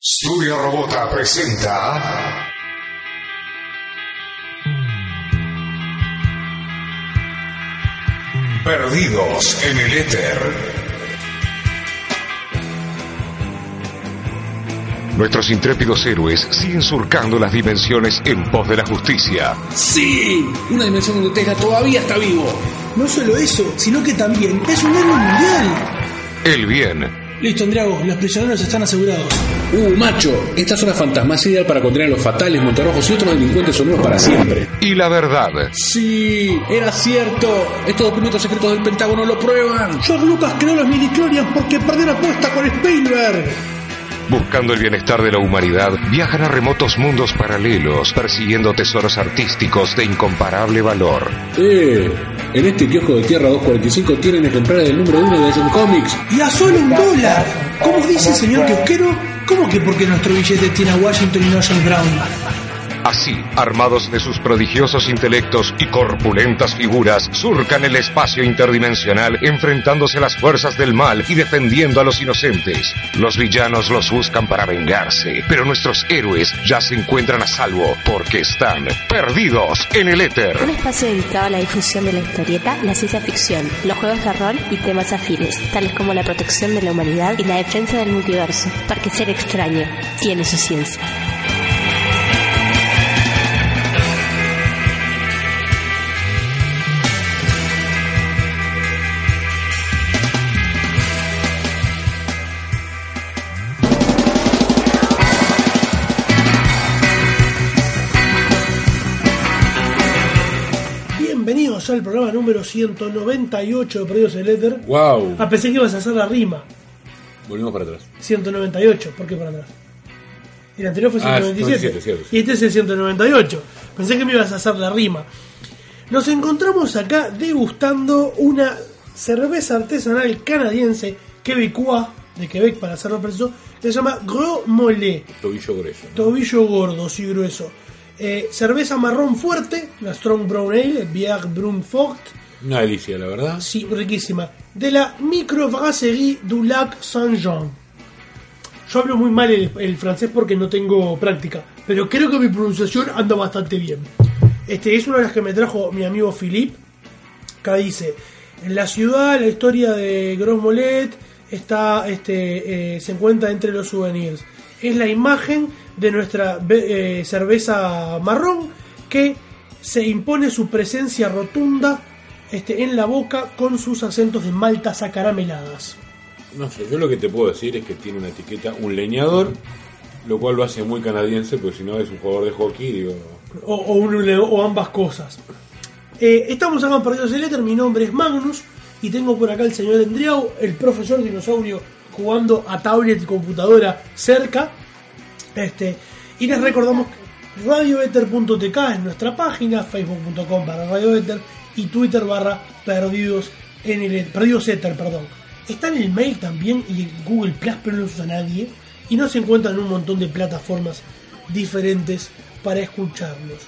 Studio Robota presenta Perdidos en el Éter. Nuestros intrépidos héroes siguen surcando las dimensiones en pos de la justicia. ¡Sí! Una dimensión donde Tesla todavía está vivo. No solo eso, sino que también es un héroe mundial. El bien. Listo, Andriago, los prisioneros están asegurados. Macho, esta zona fantasma es ideal para contener a los fatales, montarrojos y otros delincuentes sonoros para siempre. Y la verdad. Sí, era cierto. Estos documentos secretos del Pentágono lo prueban. George Lucas creó los midichlorians porque perdió la apuesta con Spielberg. Buscando el bienestar de la humanidad, viajan a remotos mundos paralelos, persiguiendo tesoros artísticos de incomparable valor. En este kiosco de Tierra 245 tienen ejemplares del número 1 de Action Comics. Y a solo $1. ¿Cómo dice, señor kiosquero? ¿Cómo que porque nuestro billete tiene a Washington y no a John Brown? Así, armados de sus prodigiosos intelectos y corpulentas figuras, surcan el espacio interdimensional enfrentándose a las fuerzas del mal y defendiendo a los inocentes. Los villanos los buscan para vengarse, pero nuestros héroes ya se encuentran a salvo porque están perdidos en el éter. Un espacio dedicado a la difusión de la historieta, la ciencia ficción, los juegos de rol y temas afines, tales como la protección de la humanidad y la defensa del multiverso, porque ser extraño tiene su ciencia. Bienvenidos al programa número 198 de Perdidos en el Éter. ¡Wow! Pensé que ibas a hacer la rima. Volvimos para atrás. 198, ¿por qué para atrás? El anterior fue 197. 97, cierto. Y este es el 198. Pensé que me ibas a hacer la rima. Nos encontramos acá degustando una cerveza artesanal canadiense, quebecois, de Quebec para hacerlo preciso, se llama Gros Mollet. Tobillo grueso, ¿no? Tobillo gordo, sí, grueso. Cerveza marrón fuerte, la Strong Brown Ale, Bière Brun Fort. Una delicia, la verdad. Sí, riquísima. De la Microbrasserie du Lac Saint-Jean. Yo hablo muy mal el francés porque no tengo práctica, pero creo que mi pronunciación anda bastante bien. Es una de las que me trajo mi amigo Philippe. Acá dice: en la ciudad, la historia de Gros Mollet está, se encuentra entre los souvenirs. Es la imagen de nuestra cerveza marrón que se impone su presencia rotunda en la boca con sus acentos de maltas acarameladas. No sé, yo lo que te puedo decir es que tiene una etiqueta, un leñador, lo cual lo hace muy canadiense, porque si no es un jugador de hockey, digo... O ambas cosas. Estamos acá en Perdidos en el Éter, mi nombre es Magnus, y tengo por acá el señor Andriau, el profesor dinosaurio, jugando a tablet y computadora cerca. Y les recordamos que radioether.tk es nuestra página, facebook.com/radioether y Twitter /perdidos en el Perdidos Ether, perdón. Está en el mail también y en Google Plus, pero no lo usa nadie, y nos encuentran en un montón de plataformas diferentes para escucharnos.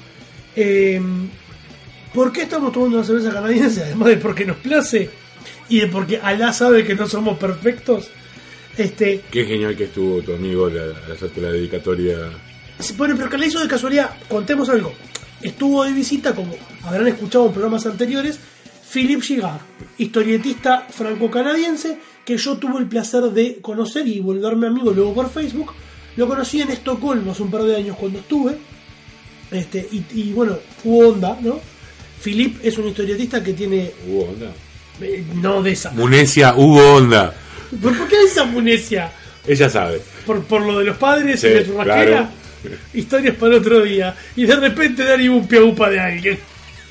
¿Por qué estamos tomando una cerveza canadiense? Además de porque nos place y de porque Alá sabe que no somos perfectos. Qué genial que estuvo tu amigo al hacerte la dedicatoria. Bueno, pero que la hizo de casualidad. Contemos algo. Estuvo de visita, como habrán escuchado en programas anteriores, Philippe Gigard, historietista franco-canadiense que yo tuve el placer de conocer y volverme amigo luego por Facebook. Lo conocí en Estocolmo hace un par de años cuando estuve. Y bueno, hubo onda, ¿no? Philippe es un historietista que tiene... ¿Hubo onda? No de esa. Munecia, hubo onda. ¿Por qué esa munecia? Ella sabe. ¿Por lo de los padres sí, y de su rasquera? Claro. Historias para otro día. Y de repente Dani un piaupa de alguien.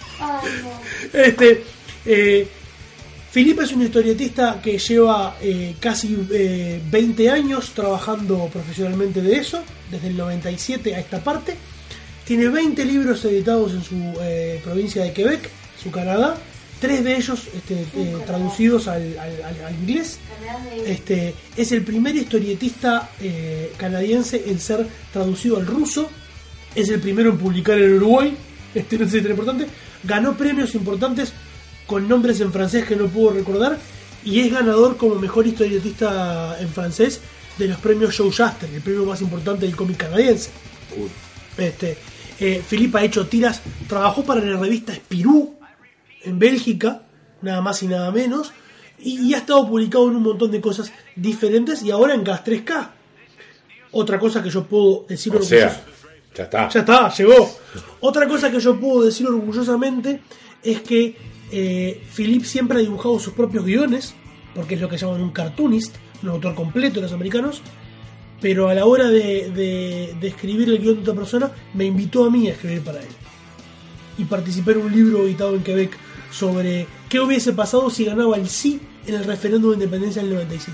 Philippe es un historietista que lleva casi 20 años trabajando profesionalmente de eso, desde el 97 a esta parte. Tiene 20 libros editados en su provincia de Quebec, su Canadá. 3 de ellos traducidos al inglés. Es el primer historietista canadiense en ser traducido al ruso. Es el primero en publicar en Uruguay. No sé si es tan importante. Ganó premios importantes con nombres en francés que no puedo recordar. Y es ganador como mejor historietista en francés de los premios Joe Shuster, el premio más importante del cómic canadiense. Philippe ha hecho tiras, trabajó para la revista Spirou en Bélgica, nada más y nada menos, y ha estado publicado en un montón de cosas diferentes, y ahora en Gas 3K. Otra cosa que yo puedo decir ya está. Ya está, llegó. Otra cosa que yo puedo decir orgullosamente es que Philippe siempre ha dibujado sus propios guiones, porque es lo que llaman un cartoonist, un autor completo, los americanos, pero a la hora de escribir el guión de otra persona, me invitó a mí a escribir para él. Y participé en un libro editado en Quebec sobre qué hubiese pasado si ganaba el sí en el referéndum de independencia del 95.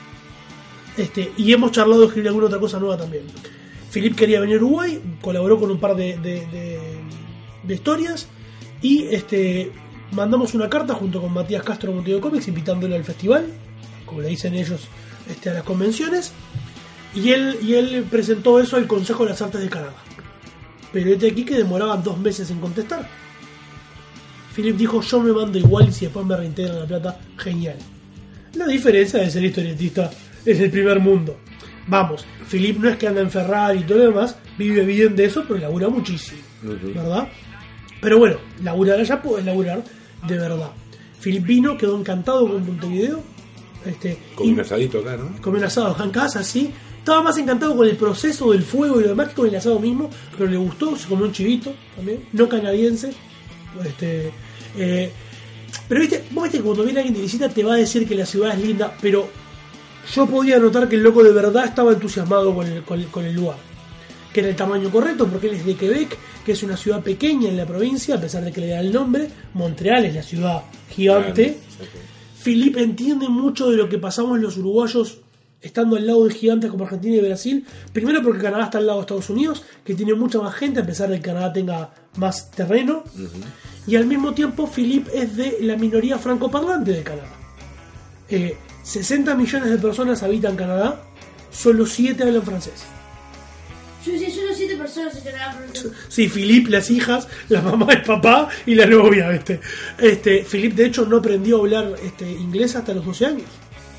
Y hemos charlado de escribir alguna otra cosa nueva también. Philippe quería venir a Uruguay, colaboró con un par de historias, y mandamos una carta junto con Matías Castro de Montevideo Comics invitándole al festival, como le dicen ellos, a las convenciones, y él presentó eso al Consejo de las Artes de Canadá. Pero aquí que demoraban 2 meses en contestar. Philippe dijo: yo me mando igual, y si después me reintegran la plata, genial. La diferencia de ser historietista es el primer mundo. Vamos, Philippe no es que anda en Ferrari y todo lo demás, vive bien de eso, pero labura muchísimo, ¿verdad? Pero bueno, laburar allá puede laburar de verdad. Philippe vino, quedó encantado con Montevideo. Con un asadito acá, ¿no? Con un asado acá en casa, sí. Estaba más encantado con el proceso del fuego y lo demás que con el asado mismo, pero le gustó, se comió un chivito también, no canadiense. Pero vos viste que cuando viene alguien de visita te va a decir que la ciudad es linda, pero yo podía notar que el loco de verdad estaba entusiasmado con el lugar, que era el tamaño correcto, porque él es de Quebec, que es una ciudad pequeña en la provincia, a pesar de que le da el nombre. Montreal es la ciudad gigante. Philippe entiende mucho de lo que pasamos los uruguayos estando al lado de gigantes como Argentina y Brasil. Primero porque Canadá está al lado de Estados Unidos, que tiene mucha más gente, a pesar de que Canadá tenga más terreno. Y al mismo tiempo Philippe es de la minoría francoparlante de Canadá. 60 millones de personas habitan Canadá, solo 7 hablan francés. Yo sí, solo 7 personas en Canadá. Sí, Philippe, las hijas, la mamá, el papá y la novia. Philippe de hecho no aprendió a hablar inglés hasta los 12 años.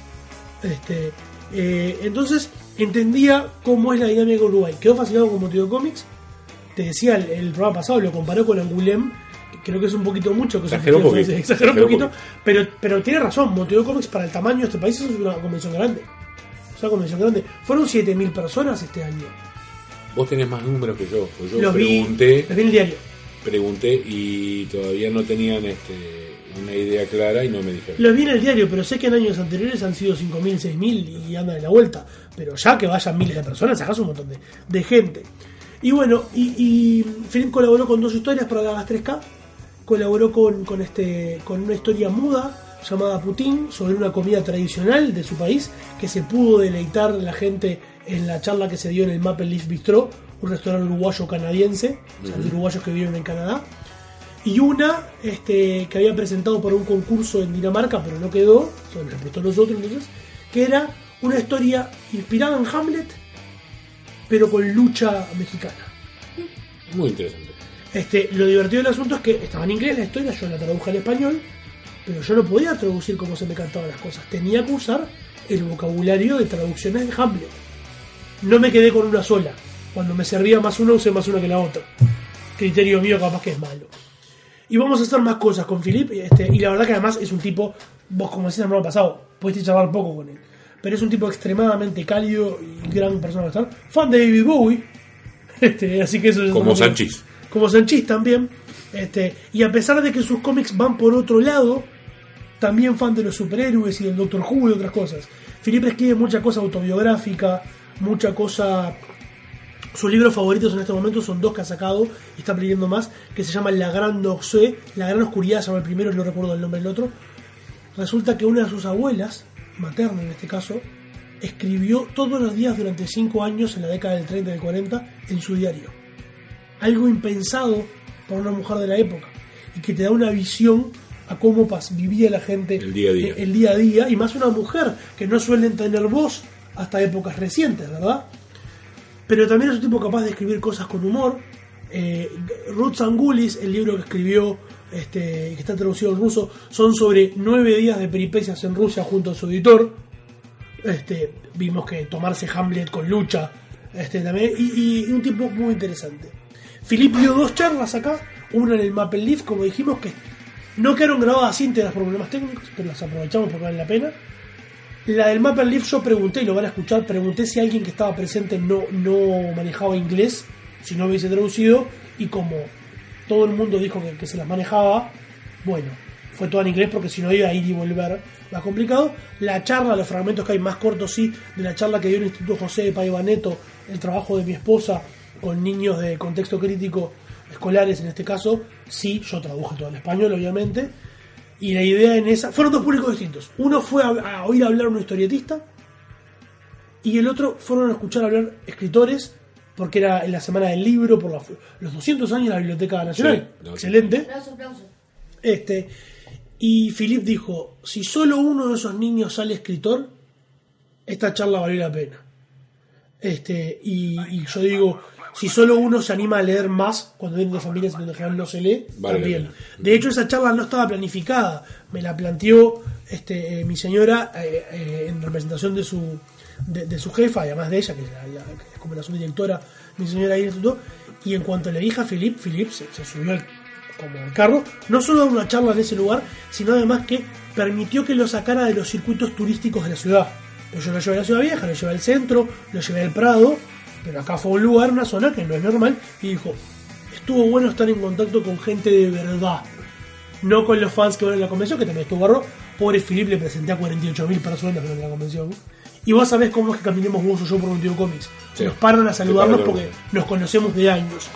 Entonces entendía cómo es la dinámica de Uruguay. Quedó fascinado con Montevideo Comics. Te decía el programa pasado, lo comparó con Angoulême. Creo que es un poquito mucho. Exageró un poquito. Pero tiene razón, Montevideo Comics para el tamaño de este país es una convención grande. Fueron 7.000 personas este año. Vos tenés más números que yo. Pues yo los pregunté. Vi en el diario. Pregunté y todavía no tenían una idea clara y no me dijeron. Los vi en el diario, pero sé que en años anteriores han sido 5.000, 6.000 y andan de la vuelta. Pero ya que vayan miles de personas, sacás un montón de gente. Y bueno, y Philippe colaboró con 2 historias para la Gas 3K. Colaboró con una historia muda llamada Poutine, sobre una comida tradicional de su país, que se pudo deleitar la gente en la charla que se dio en el Maple Leaf Bistro, un restaurante uruguayo canadiense, o sea, de uruguayos que viven en Canadá. Y una que había presentado por un concurso en Dinamarca, pero no quedó, nos prestó a nosotros entonces, que era una historia inspirada en Hamlet, pero con lucha mexicana. Muy interesante. Lo divertido del asunto es que estaba en inglés la historia, yo la traduje al español, pero yo no podía traducir como se me cantaban las cosas, tenía que usar el vocabulario de traducciones de Hamlet. No me quedé con una sola, cuando me servía más una usé más una que la otra. Criterio mío capaz que es malo. Y vamos a hacer más cosas con Philippe, y la verdad que además es un tipo, vos como decías el programa pasado, pudiste charlar poco con él, pero es un tipo extremadamente cálido y gran persona para estar, fan de David Bowie, así que eso es como Sanchís. Como Sanchís también, y a pesar de que sus cómics van por otro lado, también fan de los superhéroes y del Doctor Who y otras cosas. Philippe escribe mucha cosa autobiográfica, mucha cosa. Sus libros favoritos en este momento son 2 que ha sacado y está leyendo más, que se llaman La Gran Oxé, La Gran Oscuridad se llama el primero, no recuerdo el nombre del otro. Resulta que una de sus abuelas, materna en este caso, escribió todos los días durante 5 años en la década del 30 y del 40 en su diario. Algo impensado para una mujer de la época, y que te da una visión a cómo vivía la gente el día a día, y más una mujer que no suelen tener voz hasta épocas recientes, ¿verdad? Pero también es un tipo capaz de escribir cosas con humor. Roots and Ghoulies, el libro que escribió, que está traducido al ruso, son sobre 9 días de peripecias en Rusia junto a su editor. Vimos que tomarse Hamlet con lucha, también, y un tipo muy interesante. Philippe dio 2 charlas acá, una en el Maple Leaf, como dijimos, que no quedaron grabadas íntegras por problemas técnicos, pero las aprovechamos porque vale la pena. La del Maple Leaf yo pregunté, y lo van a escuchar, pregunté si alguien que estaba presente no manejaba inglés, si no hubiese traducido, y como todo el mundo dijo que se las manejaba, bueno, fue todo en inglés porque si no iba a ir y volver más complicado. La charla, los fragmentos que hay más cortos, sí, de la charla que dio el Instituto José de Paivaneto, el trabajo de mi esposa con niños de contexto crítico escolares en este caso, sí, yo traduje todo en español obviamente, y la idea en esa, fueron 2 públicos distintos. Uno fue a oír hablar a un historietista y el otro fueron a escuchar hablar escritores, porque era en la semana del libro por los 200 años de la Biblioteca Nacional. Sí, excelente. Aplauso. Y Philippe dijo, si solo uno de esos niños sale escritor, esta charla valió la pena. Y yo digo, si solo uno se anima a leer más, cuando viene de familias donde en general no se lee, vale, también. De hecho, esa charla no estaba planificada, me la planteó mi señora en representación de su jefa, además de ella, que es como la subdirectora, mi señora ahí en el instituto, y en cuanto le dije a Philippe se subió como al carro, no solo a una charla en ese lugar, sino además que permitió que lo sacara de los circuitos turísticos de la ciudad. Pues yo lo llevé a la Ciudad Vieja, lo llevé al centro, lo llevé al Prado, pero acá fue un lugar, una zona que no es normal, y dijo, estuvo bueno estar en contacto con gente de verdad, no con los fans que van a la convención, que también estuvo barro. Pobre Philippe, le presenté a 48.000 personas en la convención, y vos sabés cómo es que caminemos vos o yo por Contigo Comics, sí, nos paran a saludarnos porque nos conocemos de años.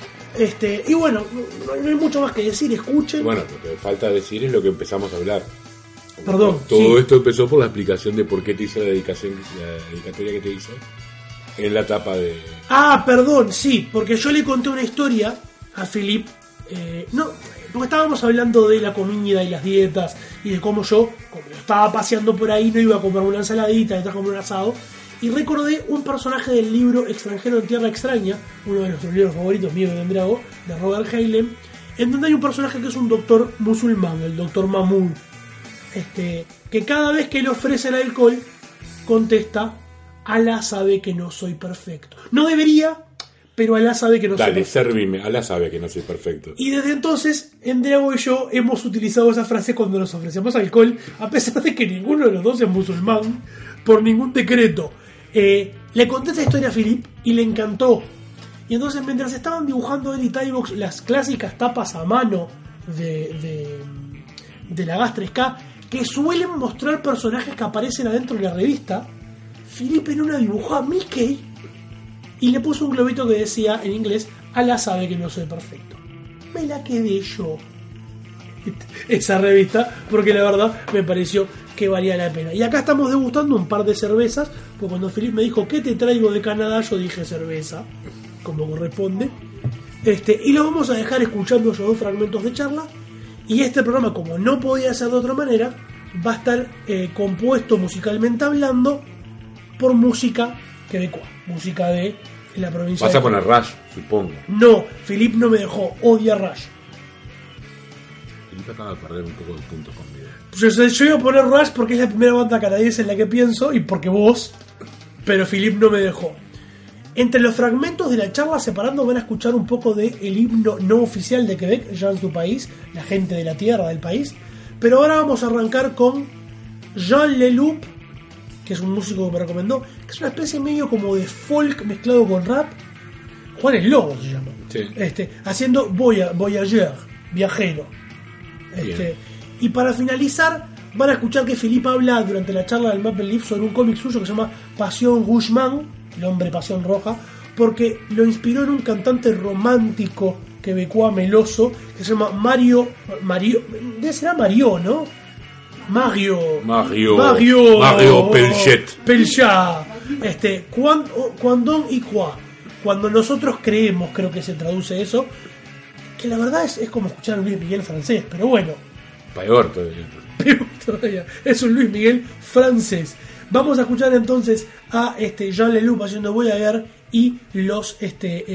Y bueno, no hay mucho más que decir, escuchen. Bueno, lo que falta decir es lo que empezamos a hablar. Perdón. Todo esto empezó por la explicación de por qué te hice la dedicatoria que te hice en la tapa de... Ah, perdón, sí, porque yo le conté una historia a Philippe, porque estábamos hablando de la comida y las dietas, y de cómo yo, como estaba paseando por ahí, no iba a comer una ensaladita, detrás comer un asado, y recordé un personaje del libro Extranjero en Tierra Extraña, uno de nuestros libros favoritos, mío y de Andrago, de Robert Heinlein, en donde hay un personaje que es un doctor musulmán, el doctor Mahmoud, que cada vez que le ofrecen alcohol contesta, Alá sabe que no soy perfecto. No debería, pero Alá sabe que no soy perfecto. Dale, servime, Alá sabe que no soy perfecto. Y desde entonces, Andrago y yo hemos utilizado esa frase cuando nos ofrecemos alcohol, a pesar de que ninguno de los dos es musulmán, por ningún decreto. Le conté esta historia a Philippe y le encantó. Y entonces, mientras estaban dibujando él y Tybox las clásicas tapas a mano de la Gas 3K, que suelen mostrar personajes que aparecen adentro de la revista, Philippe en una dibujó a Mickey y le puso un globito que decía en inglés, Alá sabe que no soy perfecto. Me la quedé yo, esa revista, porque la verdad me pareció que valía la pena. Y acá estamos degustando un par de cervezas, porque cuando Philippe me dijo, ¿qué te traigo de Canadá? Yo dije cerveza, como corresponde. Y lo vamos a dejar escuchando esos 2 fragmentos de charla. Y este programa, como no podía ser de otra manera, va a estar compuesto musicalmente hablando por música quebecoa, música de la provincia. Vas a poner Rush, supongo. No, Philippe no me dejó, odia Rush. Philippe acaba de perder un poco de puntos conmigo. Yo iba a poner Rush porque es la primera banda canadiense en la que pienso y porque vos, pero Philippe no me dejó. Entre los fragmentos de la charla separando van a escuchar un poco del himno no oficial de Quebec, Jean su país, la gente de la tierra del país. Pero ahora vamos a arrancar con Jean Leloup, que es un músico que me recomendó, que es una especie medio como de folk mezclado con rap. Juan el Lobo se llama. Sí. Haciendo Voyageur, viajero. Y para finalizar, van a escuchar que Philippe habla durante la charla del Maple Leaf sobre un cómic suyo que se llama Pasión Rougeman, el hombre Pasión Roja, porque lo inspiró en un cantante romántico quebecois meloso que se llama Mario, debe ser Mario, ¿no? Mario Pelchat. Cuando y quoi. Cuando nosotros creemos, creo que se traduce eso, que la verdad es como escuchar a Luis Miguel francés, pero bueno. Peor todavía. Es un Luis Miguel francés. Vamos a escuchar entonces a Jean Leloup haciendo Voyager y los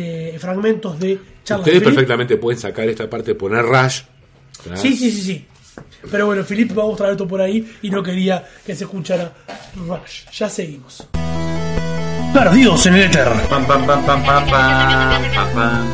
fragmentos de charla. Ustedes perfectamente pueden sacar esta parte, poner Rush. Sí. Pero bueno, Philip va a mostrar esto por ahí y no quería que se escuchara Rush. Ya seguimos. Perdidos en el éter. Pam, pam, pam, pam, pam, pam, pam, pam.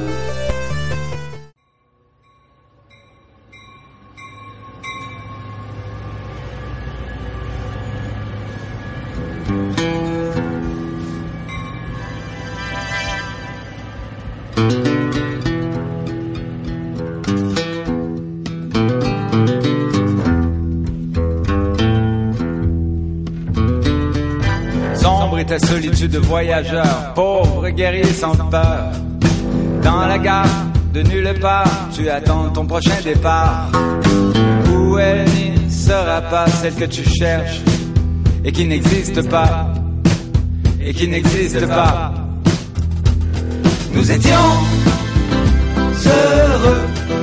Ta solitude de voyageur, pauvre guerrier sans peur. Dans la gare de nulle part, tu attends ton prochain départ. Où elle ne sera pas celle que tu cherches et qui n'existe pas, et qui n'existe pas. Nous étions heureux,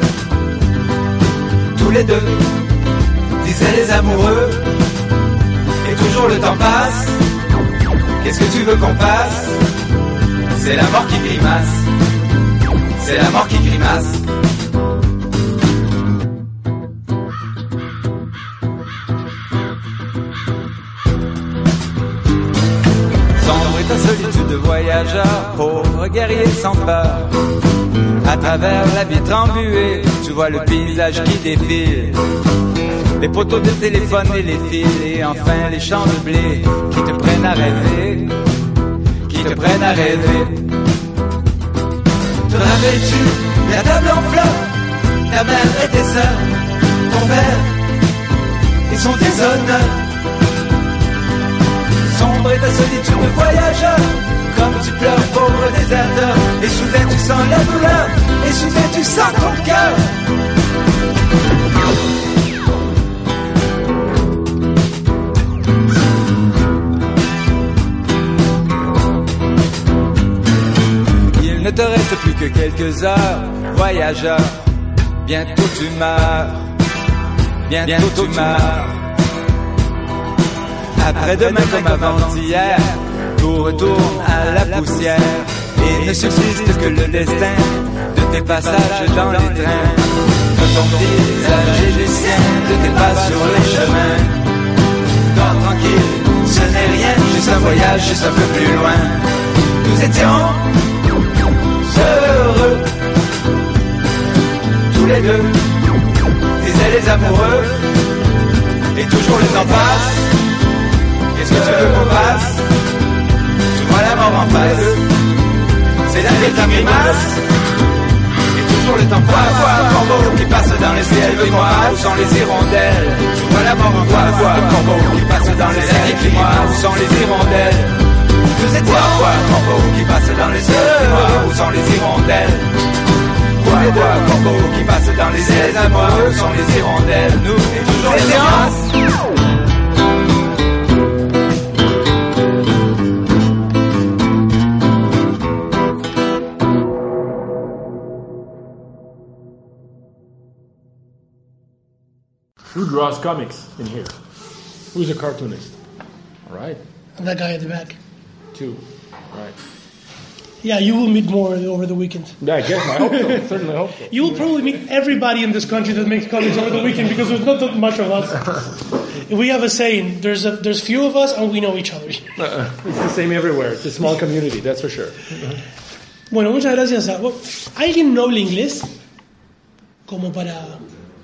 tous les deux, disaient les amoureux, et toujours le temps passe. Qu'est-ce que tu veux qu'on fasse? C'est la mort qui grimace. C'est la mort qui grimace. Sombre est ta solitude de voyageur, pauvre guerrier sans peur. À travers la vitre embuée, tu vois le paysage qui défile. Les poteaux de téléphone et les fils, et enfin les champs de blé qui te prennent à rêver, qui te prennent à rêver. Te rappelles-tu la table en fleurs, ta mère et tes sœurs, ton père et son déshonneur. Sombre est ta solitude de voyageur, comme tu pleures pauvre déserteur, et soudain tu sens la douleur, et soudain tu sens ton cœur. Il ne te reste plus que quelques heures, voyageur. Bientôt tu meurs, bientôt tu meurs. Après-demain comme avant-hier, tout retourne à la poussière. Et ne subsiste que le destin de tes passages dans les trains, de ton visage et du sien, de tes pas sur les chemins. Dors tranquille, ce n'est rien, juste un voyage, juste un peu plus loin. Nous étions heureux, tous les deux, disaient les amoureux, et toujours le temps passe. Qu'est-ce que tu veux qu'on fasse? Tu vois la mort en face, c'est la vie qui grimace. Et toujours le temps passe, corbeau qui passe dans les ciels, dis-moi où sont les hirondelles? Tu vois la mort en face, corbeau qui passe dans les ciels, dis-moi où sont les hirondelles? Nous étions corbeau qui passe dans les ciels, dis-moi où sont les hirondelles? Tous les deux, corbeau qui passe dans les ciels, dis-moi où sont les hirondelles? Nous et toujours les hirondelles. Who draws comics in here? Who's a cartoonist? All right. That guy at the back. 2. All right. Yeah, you will meet more over the weekend. Yeah, I guess. I hope so. Certainly hope so. You will probably meet everybody in this country that makes comics over the weekend because there's not that much of us. We have a saying: there's few of us and we know each other. It's the same everywhere. It's a small community, that's for sure. Bueno, muchas gracias. ¿Alguien no habla inglés? Como para...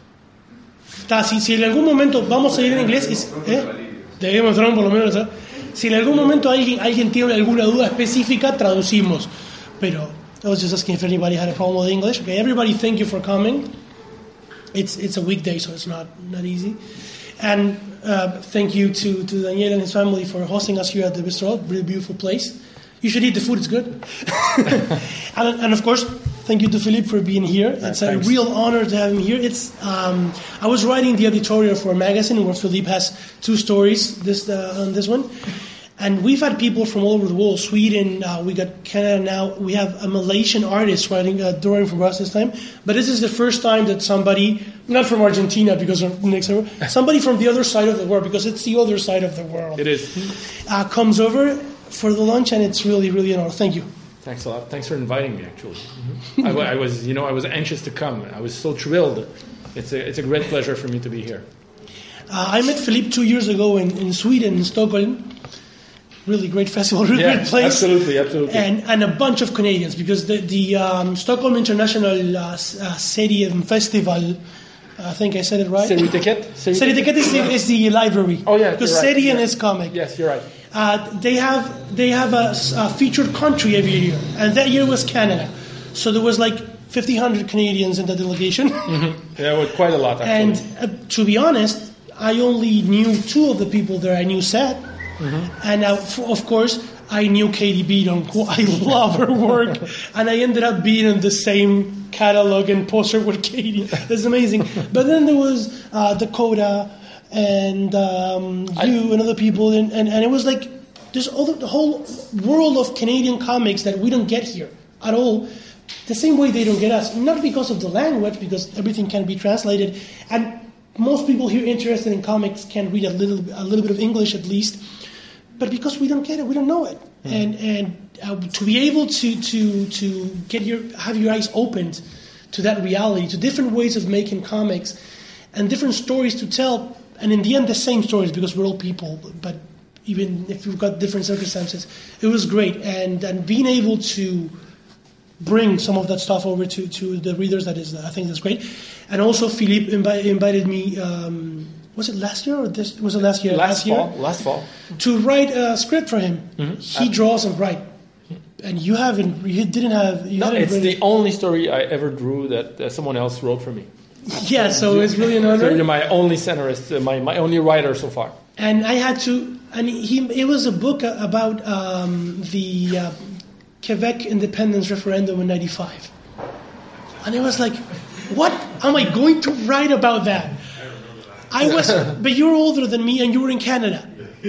Si en algún momento vamos a ir en inglés, debemos entrar por lo menos. Si en algún momento alguien tiene alguna duda específica, traducimos. Pero I was just asking if anybody had a problem with English. Okay, everybody, thank you for coming. It's a weekday, so it's not easy. And thank you to Daniel and his family for hosting us here at the Bistro. Really beautiful place. You should eat the food; it's good. and of course, thank you to Philippe for being here. It's a real honor to have him here. I was writing the editorial for a magazine where Philippe has 2 stories on this one. And we've had people from all over the world, Sweden, we got Canada now. We have a Malaysian artist writing a drawing from us this time. But this is the first time that somebody, not from Argentina because of next over, somebody from the other side of the world, because it's the other side of the world. It is. Comes over for the lunch, and it's really, really an honor. Thank you. Thanks a lot. Thanks for inviting me, actually. I was anxious to come. I was so thrilled It's a great pleasure for me to be here. I met Philippe 2 years ago in Sweden, in Stockholm. Really great festival, really great place. Absolutely. And a bunch of Canadians, because the Stockholm International Serien Festival, I think I said it right. Serieticket? Serieticket is the library. Oh yeah, because right. Serien is comic. Yes, you're right. They have a featured country every year, and that year was Canada. So there was like 1,500 Canadians in the delegation. Mm-hmm. Yeah, well, quite a lot actually. And to be honest, I only knew 2 of the people there. I knew Seth, and of course I knew Katie Beaton, who I love her work, and I ended up being in the same catalog and poster with Katie. That's amazing. But then there was Dakota and you and other people, and it was like there's the whole world of Canadian comics that we don't get here at all. The same way they don't get us, not because of the language, because everything can be translated, and most people here interested in comics can read a little bit of English at least, but because we don't get it, we don't know it, and to be able to have your eyes opened to that reality, to different ways of making comics, and different stories to tell, and in the end the same stories because we're all people, but even if we've got different circumstances, it was great, and being able to bring some of that stuff over to the readers, I think that's great. And also Philippe invited me, was it last year or this? Was it last year? Last fall. To write a script for him. Mm-hmm. He draws and writes. And you didn't have... No, it's the only story I ever drew that someone else wrote for me. Yeah, so it's really an honor. So you're my only scenarist, my only writer so far. And I had to... And it was a book about the... Quebec independence referendum in 95. And it was like, what am I going to write about that? But you're older than me and you were in Canada.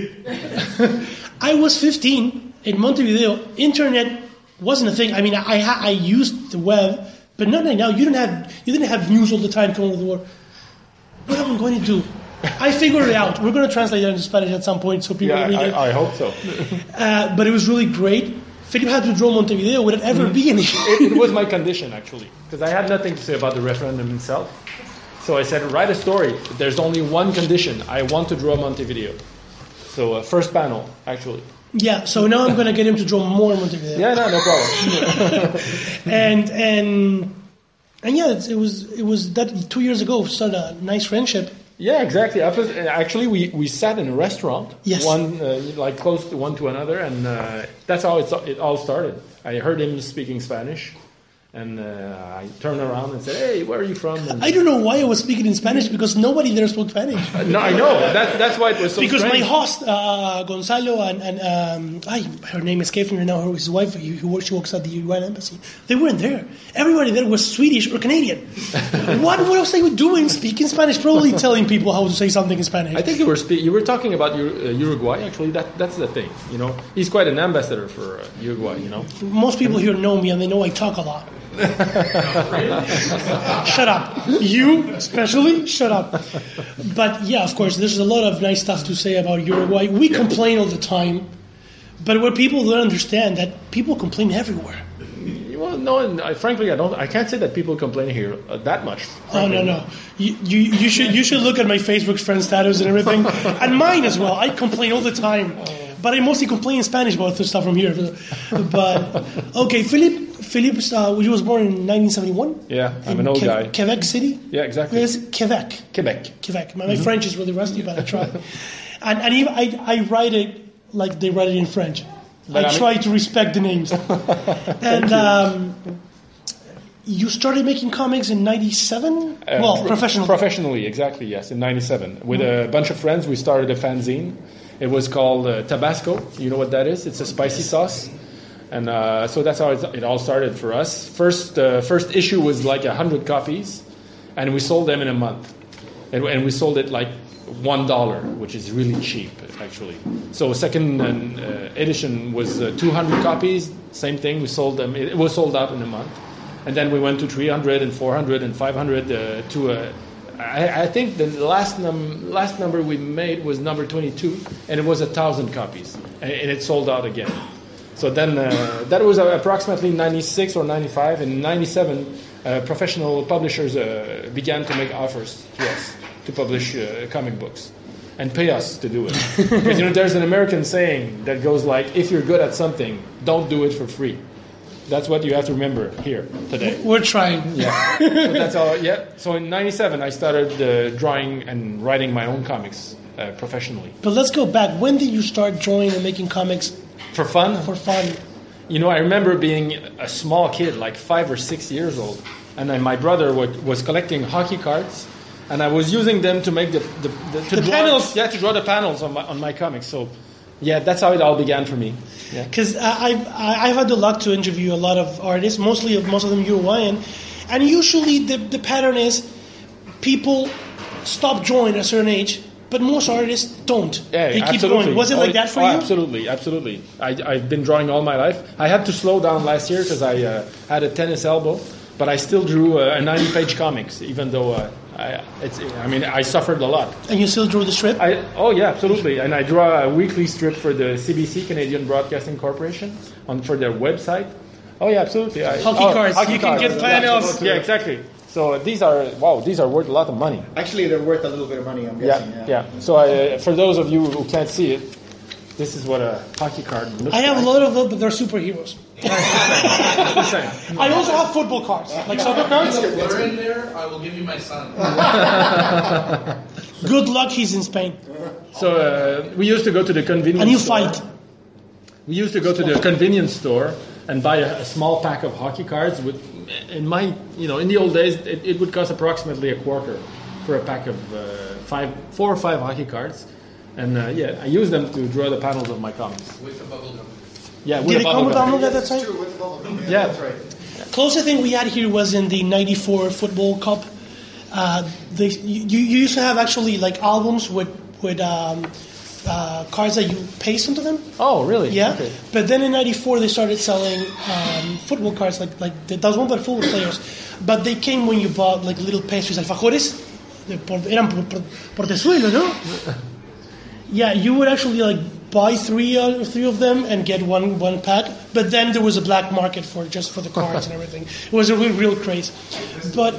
I was 15 in Montevideo. Internet wasn't a thing. I mean, I used the web, but not right now. You didn't have news all the time coming over the world. What am I going to do? I figured it out. We're going to translate that into Spanish at some point so people read it. I hope so. But it was really great. Philippe had to draw Montevideo without ever being here. It was my condition, actually, because I had nothing to say about the referendum itself. So I said, write a story. There's only one condition. I want to draw Montevideo. So first panel, actually. Yeah, so now I'm going to get him to draw more Montevideo. Yeah, no problem. and yeah, it was that 2 years ago started a nice friendship. Yeah, exactly. Actually, we sat in a restaurant, yes. One like close to one to another, and that's how it all started. I heard him speaking Spanish, and I turned around and said, "Hey, where are you from?" And I don't know why I was speaking in Spanish because nobody there spoke Spanish. No, I know. That's why it was so because strange. My host, Gonzalo, and her name escapes me right now. His wife, she works at the UN embassy. They weren't there. Everybody there was Swedish or Canadian. What else they were doing? Speaking Spanish, probably telling people how to say something in Spanish. I think you were talking about Uruguay. Actually, that's the thing. You know, he's quite an ambassador for Uruguay. You know, most people here know me and they know I talk a lot. Shut up. You especially, shut up. But yeah, of course, there's a lot of nice stuff to say about Uruguay. We complain all the time, but what people don't understand that people complain everywhere. Well, no, frankly, I can't say that people complain here that much. Frankly. Oh no. You should look at my Facebook friend status and everything, and mine as well. I complain all the time, but I mostly complain in Spanish about the stuff from here. But okay, Philippe he was born in 1971. Yeah, I'm an old guy. Quebec City. Yeah, exactly. It's Quebec. My French is really rusty, but I try. and I write it like they write it in French. I try to respect the names. And you started making comics in 97? Professionally. Professionally, exactly, yes, in 97. With a bunch of friends, we started a fanzine. It was called Tabasco. You know what that is? It's a spicy sauce. And so that's how it all started for us. First issue was like 100 copies, and we sold them in a month. And we sold it like $1, which is really cheap, actually. So second edition was 200 copies, same thing. We sold them. It was sold out in a month. And then we went to 300 and 400 and 500 I think the last number we made was number 22, and it was 1,000 copies, and it sold out again. So then that was approximately 96 or 95. In 97, professional publishers began to make offers to us to publish comic books and pay us to do it. Because there's an American saying that goes like, if you're good at something, don't do it for free. That's what you have to remember here today. We're trying. Yeah. So that's all. Yeah. So in 97, I started drawing and writing my own comics professionally. But let's go back. When did you start drawing and making comics For fun? for fun? I remember being a small kid, like 5 or 6 years old, and then my brother was collecting hockey cards, and I was using them to make the panels. Yeah, to draw the panels on my comics. So, yeah, that's how it all began for me. Because I've had the luck to interview a lot of artists, most of them Uruguayan, and usually the pattern is people stop drawing at a certain age, but most artists don't. Yeah, they keep absolutely. going. Was it like that for you? Absolutely. I've been drawing all my life. I had to slow down last year because I had a tennis elbow, but I still drew a 90-page comics, even though I suffered a lot. And you still drew the strip? Oh yeah, absolutely. And I draw a weekly strip for the CBC, Canadian Broadcasting Corporation, for their website. Oh yeah, absolutely. Hockey cards. You can get panels. Yeah, exactly. So these are worth a lot of money. Actually, they're worth a little bit of money, I'm guessing. Yeah. So for those of you who can't see it, this is what a hockey card looks like. I have a lot of them, but they're superheroes. I also have football cards, like soccer cards. If we're in there, I will give you my son. Good luck, he's in Spain. So we used to go to the convenience and you store. fight. We used to go to the convenience store and buy a small pack of hockey cards. In the old days, it would cost approximately $0.25 for a pack of 4 or 5 hockey cards. And I use them to draw the panels of my comics. With the bubble gum. Yeah, Did it come with bubble gum at that time? Yeah, that's right. Closest thing we had here was in the '94 Football Cup. You used to have actually like albums with cards that you paste into them. Oh, really? Yeah. Okay. But then in '94 they started selling football cards like that was one but full of players. But they came when you bought like little pastries, alfajores. Eran por tesuelo, ¿no? Yeah, you would actually like buy three of them and get one pack. But then there was a black market for the cards and everything. It was a real craze. But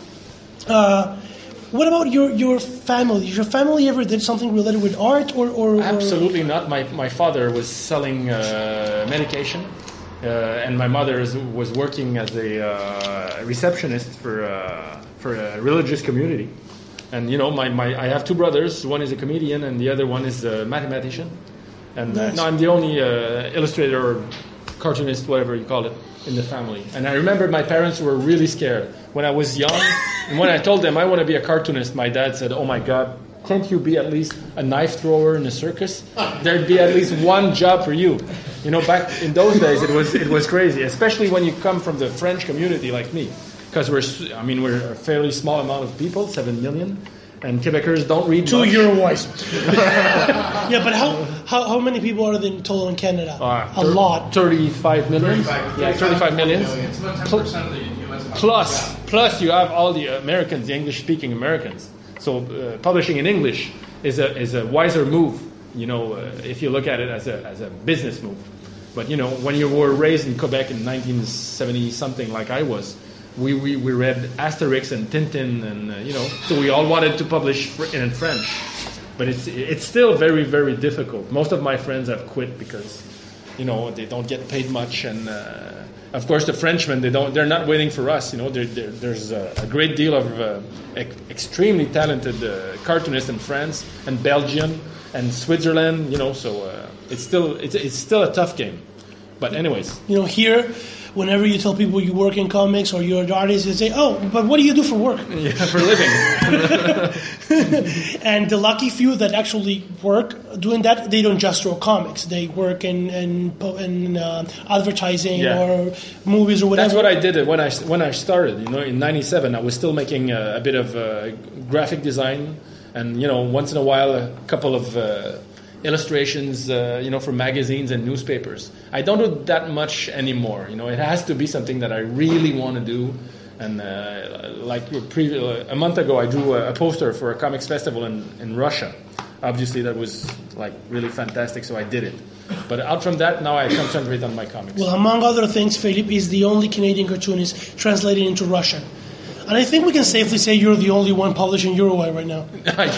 what about your family? Your family ever did something related with art or Absolutely not. My father was selling medication, and my mother was working as a receptionist for a religious community. And I have 2 brothers. One is a comedian, and the other one is a mathematician. And Nice. I'm the only illustrator or cartoonist, whatever you call it, in the family. And I remember my parents were really scared when I was young. And when I told them I want to be a cartoonist, my dad said, "Oh my God, can't you be at least a knife thrower in a circus? There'd be at least one job for you." Back in those days, it was crazy, especially when you come from the French community like me. Because we're a fairly small amount of people, 7 million, and Quebecers don't read 2 much. Uruguays. Yeah, but how many people are there in total in Canada? A lot. 35 million. 35 million. It's about 10% of the U.S. population. Plus you have all the Americans, the English-speaking Americans. So publishing in English is a wiser move. If you look at it as a business move. But when you were raised in Quebec in 1970 something like I was. We read Asterix and Tintin, and so we all wanted to publish in French, but it's still very, very difficult. Most of my friends have quit because they don't get paid much, and of course the Frenchmen they're not waiting for us. There's a great deal of extremely talented cartoonists in France and Belgium and Switzerland. So it's still a tough game. But anyways, here. Whenever you tell people you work in comics or you're an artist, they say, "Oh, but what do you do for work?" Yeah, for a living. And the lucky few that actually work doing that, they don't just draw comics. They work in advertising or movies or whatever. That's what I did when I started. In '97, I was still making a bit of graphic design, and once in a while, a couple of illustrations, for magazines and newspapers. I don't do that much anymore. It has to be something that I really want to do. And a month ago, I drew a poster for a comics festival in Russia. obviously that was like really fantastic, so I did it. But out from that, now I concentrate on my comics. Well, among other things, Philippe is the only Canadian cartoonist translated into Russian. And I think we can safely say you're the only one published in Uruguay right now.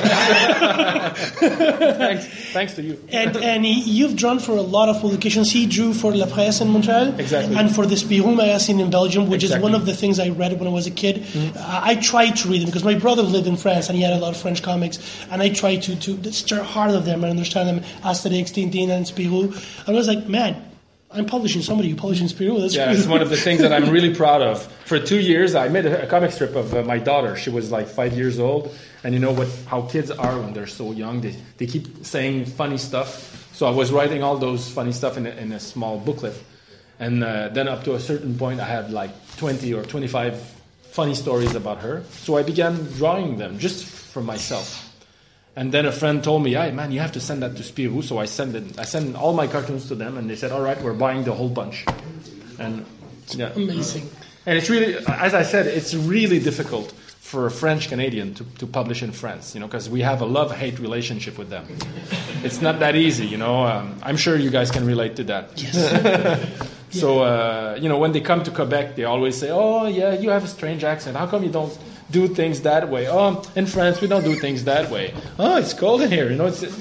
Thanks to you. And you've drawn for a lot of publications. He drew for La Presse in Montreal. Exactly. And for the Spirou magazine in Belgium, which Exactly. is one of the things I read when I was a kid. I tried to read them because my brother lived in France and he had a lot of French comics. And I tried to stir hard of them and understand them, Asterix, Tintin, and Spirou. And I was like, man, I'm publishing somebody who published in Spirou. That's Yeah, crazy. it's one of the things that I'm really proud of. For 2 years, I made a comic strip of my daughter. She was like 5 years old. And you know how kids are when they're so young. They keep saying funny stuff. So I was writing all those funny stuff in a small booklet. And then up to a certain point, I had like 20 or 25 funny stories about her. So I began drawing them just for myself. And then a friend told me, hey, man, you have to send that to Spirou. So I sent all my cartoons to them, and they said, all right, we're buying the whole bunch. And yeah. Amazing. And it's really, as I said, it's really difficult for a French Canadian to publish in France, because we have a love-hate relationship with them. It's not that easy, I'm sure you guys can relate to that. Yes. So, when they come to Quebec, they always say, oh, yeah, you have a strange accent. How come you don't do things that way? Oh, in France, we don't do things that way. Oh, it's cold in here.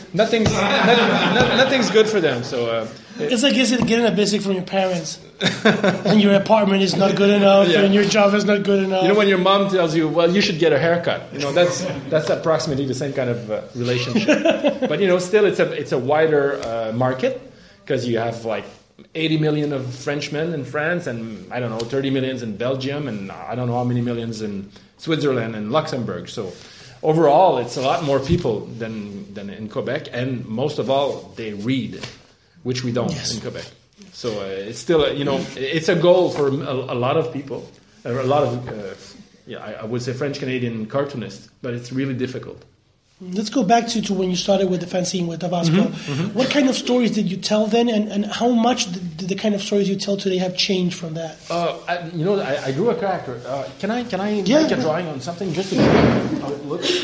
Nothing's good for them. So it's like getting a basic from your parents. And your apartment is not good enough, Yeah. and your job is not good enough. when your mom tells you, well, you should get a haircut. That's approximately the same kind of relationship. But still, it's a wider market because you have like 80 million of Frenchmen in France, and I don't know, 30 millions in Belgium, and I don't know how many millions in Switzerland and Luxembourg. So overall, it's a lot more people than in Quebec, and most of all, they read, which we don't in Quebec. So it's still, it's a goal for a lot of people, a lot of, I would say French-Canadian cartoonists, but it's really difficult. Let's go back to when you started with the fanzine with Tabasco. What kind of stories did you tell then, and how much did the kind of stories you tell today have changed from that? I drew a character. Can I make a drawing on something just to show you how it looks?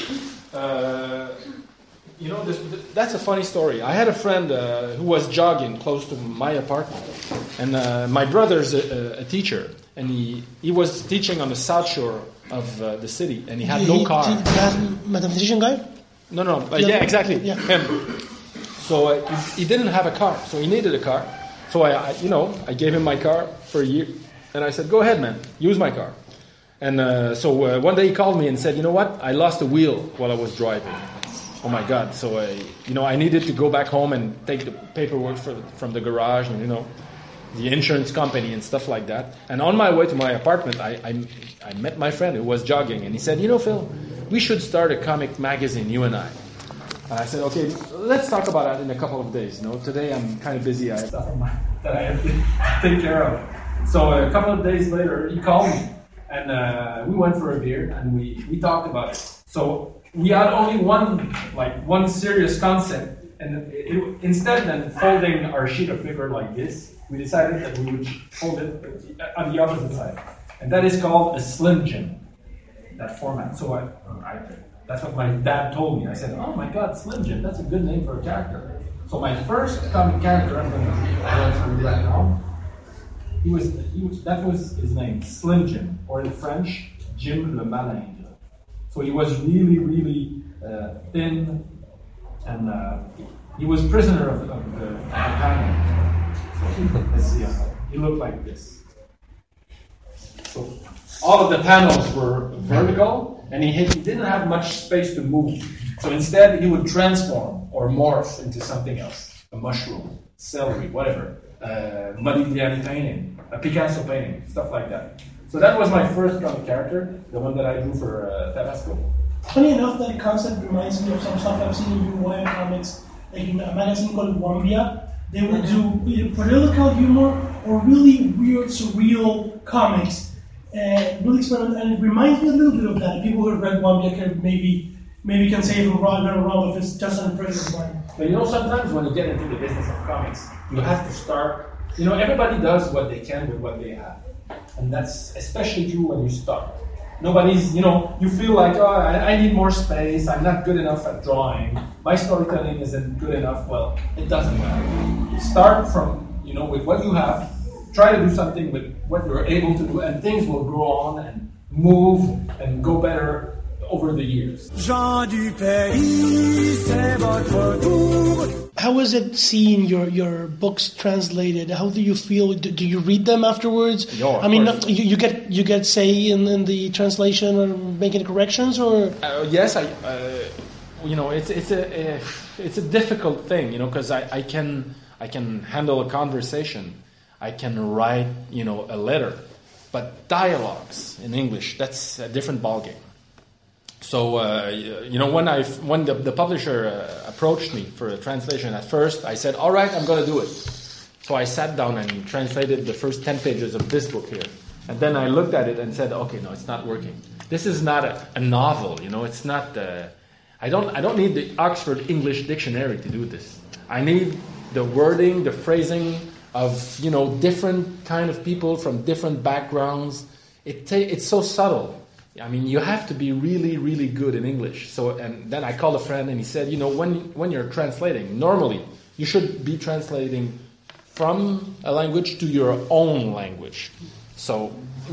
That's a funny story. I had a friend who was jogging close to my apartment, and my brother's a teacher, and he was teaching on the south shore of the city, and he had no car. That mathematician guy? No. Yeah, exactly. Yeah. Him. So he didn't have a car, so he needed a car. So I gave him my car for a year, and I said, "Go ahead, man, use my car." And so one day he called me and said, "You know what? I lost a wheel while I was driving." Oh my God! So I needed to go back home and take the paperwork from the garage and the insurance company and stuff like that. And on my way to my apartment, I met my friend who was jogging, and he said, Phil, we should start a comic magazine, you and I. And I said, okay, let's talk about that in a couple of days. Today I'm kind of busy. I have stuff that I have to take care of. So a couple of days later, he called me, and we went for a beer, and we talked about it. So we had only one serious concept, and instead of folding our sheet of paper like this, we decided that we would fold it on the opposite side. And that is called a Slim Jim, that format. So that's what my dad told me. I said, oh my God, Slim Jim, that's a good name for a character. So my first comic character, I'm going to run through right now, that was his name, Slim Jim, or in French, Jim le Malingre. So he was really, really thin, and he was prisoner of the panel. So let's see, he looked like this. So all of the panels were vertical, and he didn't have much space to move. So instead, he would transform or morph into something else, a mushroom, celery, whatever, Modigliani painting, a Picasso painting, stuff like that. So that was my first comic character, the one that I drew for Tabasco. Funny enough, that concept reminds me of some stuff I've seen in Uruguayan comics, like in a magazine called Wambia. They would do either political humor or really weird, surreal comics. Really experimental, and it reminds me a little bit of that. People who have read Wambia can maybe can say if I'm wrong, if it's just an impression of mine. But sometimes when you get into the business of comics, you have to start. Everybody does what they can with what they have, and that's especially true when you start. Nobody's, you feel like, oh, I need more space, I'm not good enough at drawing, my storytelling isn't good enough. Well, it doesn't matter. Start from, with what you have, try to do something with what you're able to do, and things will grow on and move and go better over the years. How is it seeing your books translated? How do you feel? Do you read them afterwards? Yeah, I mean, you get say in the translation or making corrections, or yes, it's a difficult thing, because I can handle a conversation, I can write a letter, but dialogues in English, that's a different ballgame. So when the publisher approached me for a translation, at first I said, all right, I'm going to do it. So I sat down and translated the first 10 pages of this book here. And then I looked at it and said, okay, no, it's not working. This is not a novel, it's not, I don't need the Oxford English Dictionary to do this. I need the wording, the phrasing of, different kind of people from different backgrounds. It's so subtle. I mean, you have to be really, really good in English. So, and then I called a friend and he said, when you're translating, normally you should be translating from a language to your own language. So,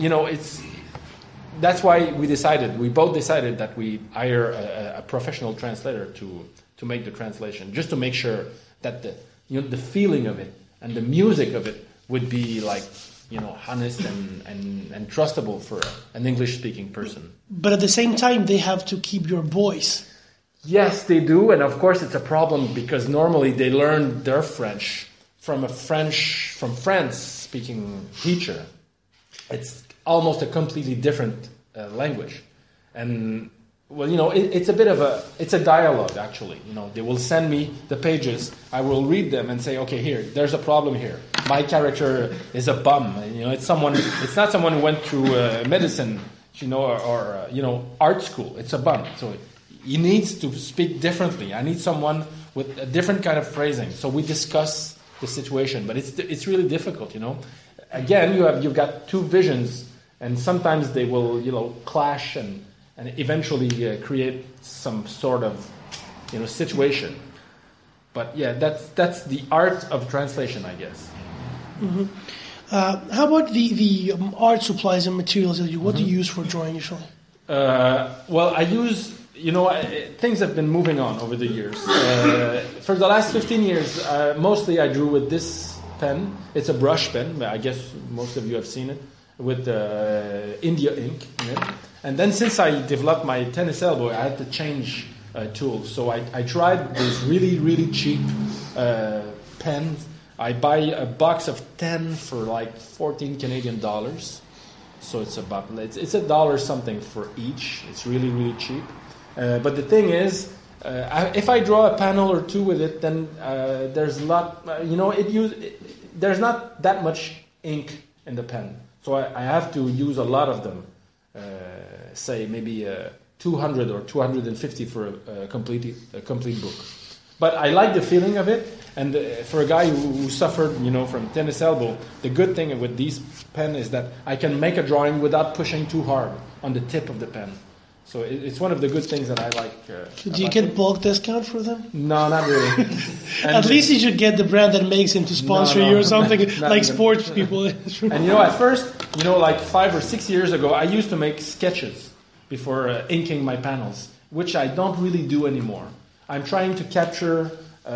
that's why we both decided that we hire a professional translator to make the translation, just to make sure that the feeling of it and the music of it would be like, honest and trustable for an English-speaking person. But at the same time, they have to keep your voice. Yes, they do, and of course it's a problem because normally they learn their French from France-speaking teacher. It's almost a completely different language, and it's a bit of it's a dialogue actually. They will send me the pages, I will read them and say, okay, here, there's a problem here. My character is a bum. It's not someone who went through medicine, or art school. It's a bum. So he needs to speak differently. I need someone with a different kind of phrasing. So we discuss the situation, but it's really difficult. Again, you've got two visions, and sometimes they will clash and eventually create some sort of situation. But yeah, that's the art of translation, I guess. Mm-hmm. How about the art supplies and materials? What do you use for drawing usually? Well, I use, things have been moving on over the years. For the last 15 years, mostly I drew with this pen. It's a brush pen. I guess most of you have seen it, with India ink in it. And then since I developed my tennis elbow, I had to change tools. So I tried this really, really cheap pens. I buy a box of 10 for like 14 Canadian dollars. So it's $1 something for each. It's really, really cheap. But the thing is, if I draw a panel or two with it, then there's a lot, there's not that much ink in the pen. So I have to use a lot of them. Say maybe 200 or 250 for a complete book. But I like the feeling of it, and for a guy who suffered, from tennis elbow, the good thing with these pen is that I can make a drawing without pushing too hard on the tip of the pen. So it's one of the good things that I like. Do you get bulk discount for them? No, not really. At least you should get the brand that makes him to sponsor you or something, like even. Sports people. And at first, like 5 or 6 years ago, I used to make sketches before inking my panels, which I don't really do anymore. I'm trying to capture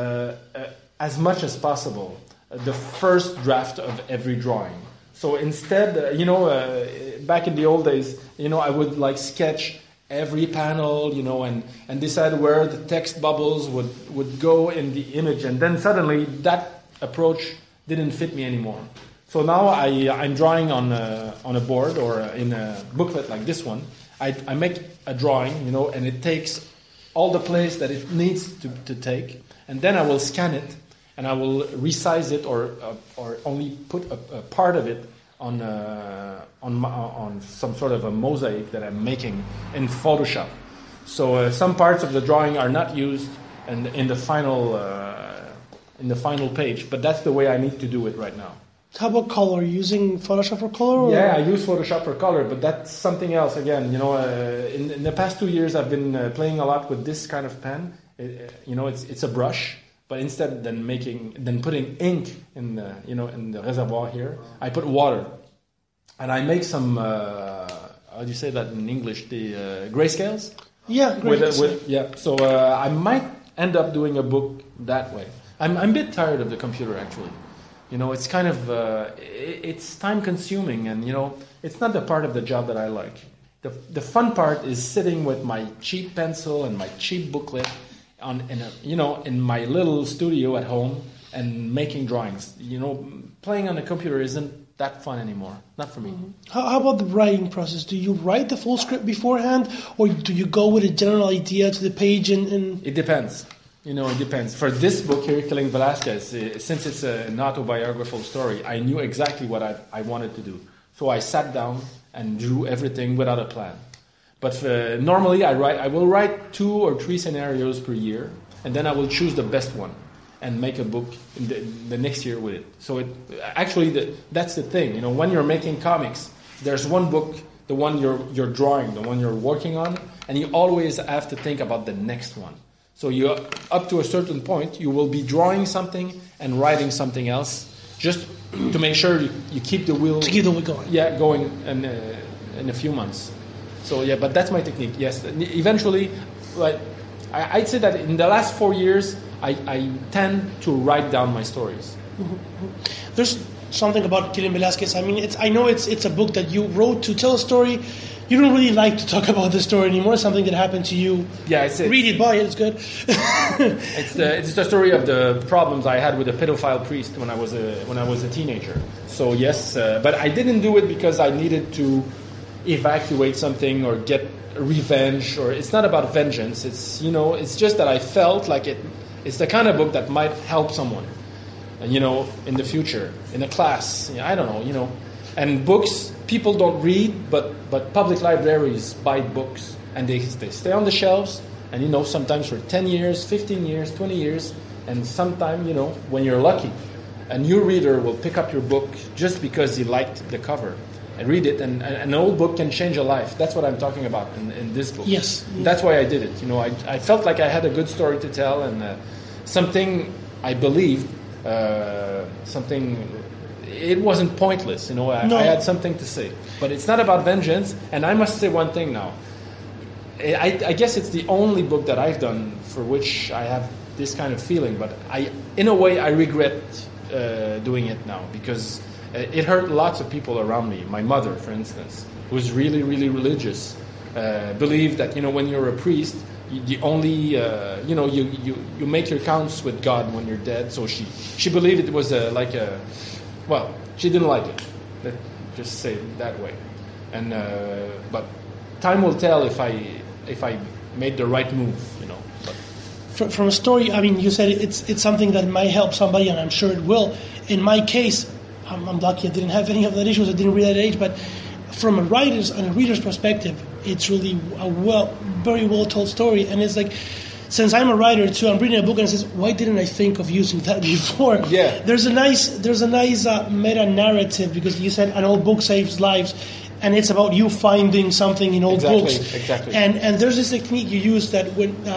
as much as possible the first draft of every drawing. So instead, back in the old days, I would sketch every panel, and decide where the text bubbles would go in the image, and then suddenly that approach didn't fit me anymore. So now I'm drawing on a board or in a booklet like this one. I make a drawing, and it takes all the place that it needs to take, and then I will scan it, and I will resize it or only put a part of it on some sort of a mosaic that I'm making in Photoshop. So some parts of the drawing are not used in the final page, but that's the way I need to do it right now. How about color? Using Photoshop for color? Or? Yeah, I use Photoshop for color, but that's something else. Again, in the past 2 years, I've been playing a lot with this kind of pen. It's a brush, but instead than putting ink in the reservoir here, I put water, and I make some. How do you say that in English? The grayscales. Yeah, So I might end up doing a book that way. I'm a bit tired of the computer, actually. It's kind of it's time consuming, and it's not the part of the job that I like. The fun part is sitting with my cheap pencil and my cheap booklet in my little studio at home and making drawings. Playing on a computer isn't that fun anymore. Not for me. How about the writing process? Do you write the full script beforehand, or do you go with a general idea to the page and... It depends. It depends. For this book here, Killing Velasquez, since it's an autobiographical story, I knew exactly what I wanted to do. So I sat down and drew everything without a plan. But normally I will write 2 or 3 scenarios per year, and then I will choose the best one and make a book in the next year with it. So that's the thing. When you're making comics, there's one book, the one you're drawing, the one you're working on, and you always have to think about the next one. So you up to a certain point, you will be drawing something and writing something else, just to make sure you keep the wheel going. Yeah, going in a few months. So yeah, but that's my technique. Yes, eventually, I'd say that in the last 4 years, I tend to write down my stories. There's something about Killing Velasquez. I mean, I know it's a book that you wrote to tell a story. You don't really like to talk about the story anymore. It's something that happened to you. Yeah, read it, buy it. It's good. It's the story of the problems I had with a pedophile priest when I was a teenager. So yes, but I didn't do it because I needed to evacuate something or get revenge. Or it's not about vengeance. It's just that I felt like it's the kind of book that might help someone. In the future, in a class. I don't know. And books, people don't read, but public libraries buy books, and they stay on the shelves, and sometimes for 10 years, 15 years, 20 years, and sometime, when you're lucky, a new reader will pick up your book just because he liked the cover and read it, and an old book can change a life. That's what I'm talking about in this book. Yes. That's why I did it. I felt like I had a good story to tell, and something I believed, something... It wasn't pointless, I had something to say. But it's not about vengeance, and I must say one thing now. I guess it's the only book that I've done for which I have this kind of feeling, but in a way, I regret doing it now, because it hurt lots of people around me. My mother, for instance, who was really, really religious, believed that, when you're a priest, you only, you make your counts with God when you're dead. So she believed it was well, she didn't like it. Let's just say it that way. And but time will tell if I made the right move, But. From a story, I mean, you said it's something that might help somebody, and I'm sure it will. In my case, I'm lucky I didn't have any of that issues. I didn't read at that age, but from a writer's and a reader's perspective, it's really a very well told story. And it's like, since I'm a writer too, I'm reading a book and it says, why didn't I think of using that before? Yeah. There's a nice meta narrative, because you said an old book saves lives, and it's about you finding something in old books. Exactly. And there's this technique you use that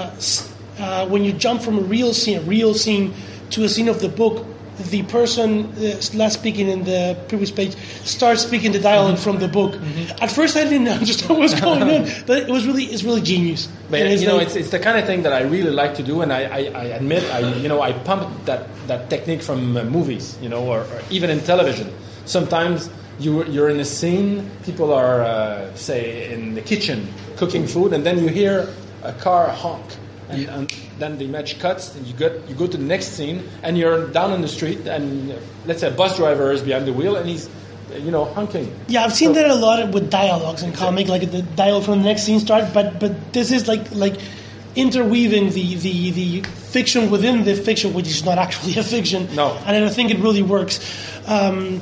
when you jump from a real scene to a scene of the book, the person last speaking in the previous page starts speaking the dialogue from the book. Mm-hmm. At first, I didn't understand what was going on, but it's really genius. But it's the kind of thing that I really like to do, and I admit I pumped that technique from movies, or even in television. Sometimes you're in a scene, people are say in the kitchen cooking food, and then you hear a car honk. And then the image cuts, and you go to the next scene, and you're down in the street, and let's say a bus driver is behind the wheel, and he's, honking. Yeah, I've seen that a lot with dialogues in comic, like the dialogue from the next scene start. But this is like interweaving the fiction within the fiction, which is not actually a fiction. No, and I think it really works. I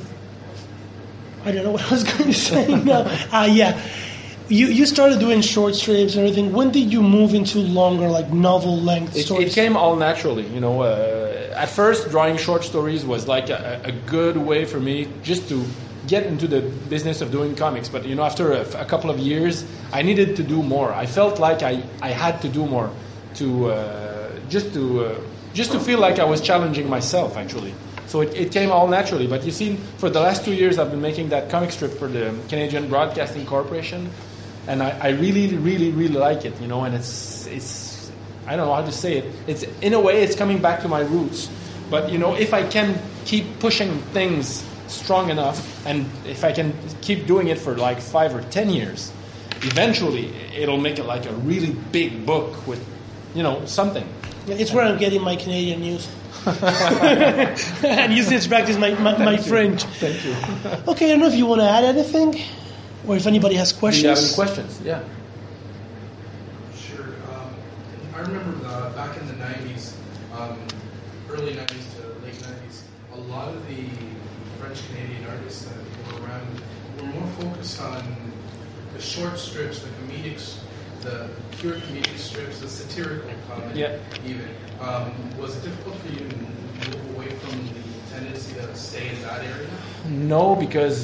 don't know what I was going to say now. Yeah. You started doing short strips and everything. When did you move into longer, like novel-length stories? It came all naturally. at first, drawing short stories was like a good way for me just to get into the business of doing comics. But after a couple of years, I needed to do more. I felt like I had to do more to just to feel like I was challenging myself, actually. So it came all naturally. But you see, for the last 2 years, I've been making that comic strip for the Canadian Broadcasting Corporation, and I really, really, really like it. And it's I don't know how to say it. It's in a way, it's coming back to my roots. But if I can keep pushing things strong enough, and if I can keep doing it for like 5 or 10 years, eventually it'll make it like a really big book with something. It's where I'm getting my Canadian news. And using it to practice my French. Thank you. Okay, I don't know if you want to add anything, or if anybody has questions. Do you have any questions? Yeah. Sure. I remember back in the 90s, early 90s to late 90s, a lot of the French-Canadian artists that were around were more focused on the short strips, the comedics, the pure comedic strips, the satirical comedy, even. Was it difficult for you to move away from the tendency to stay in that area? No, because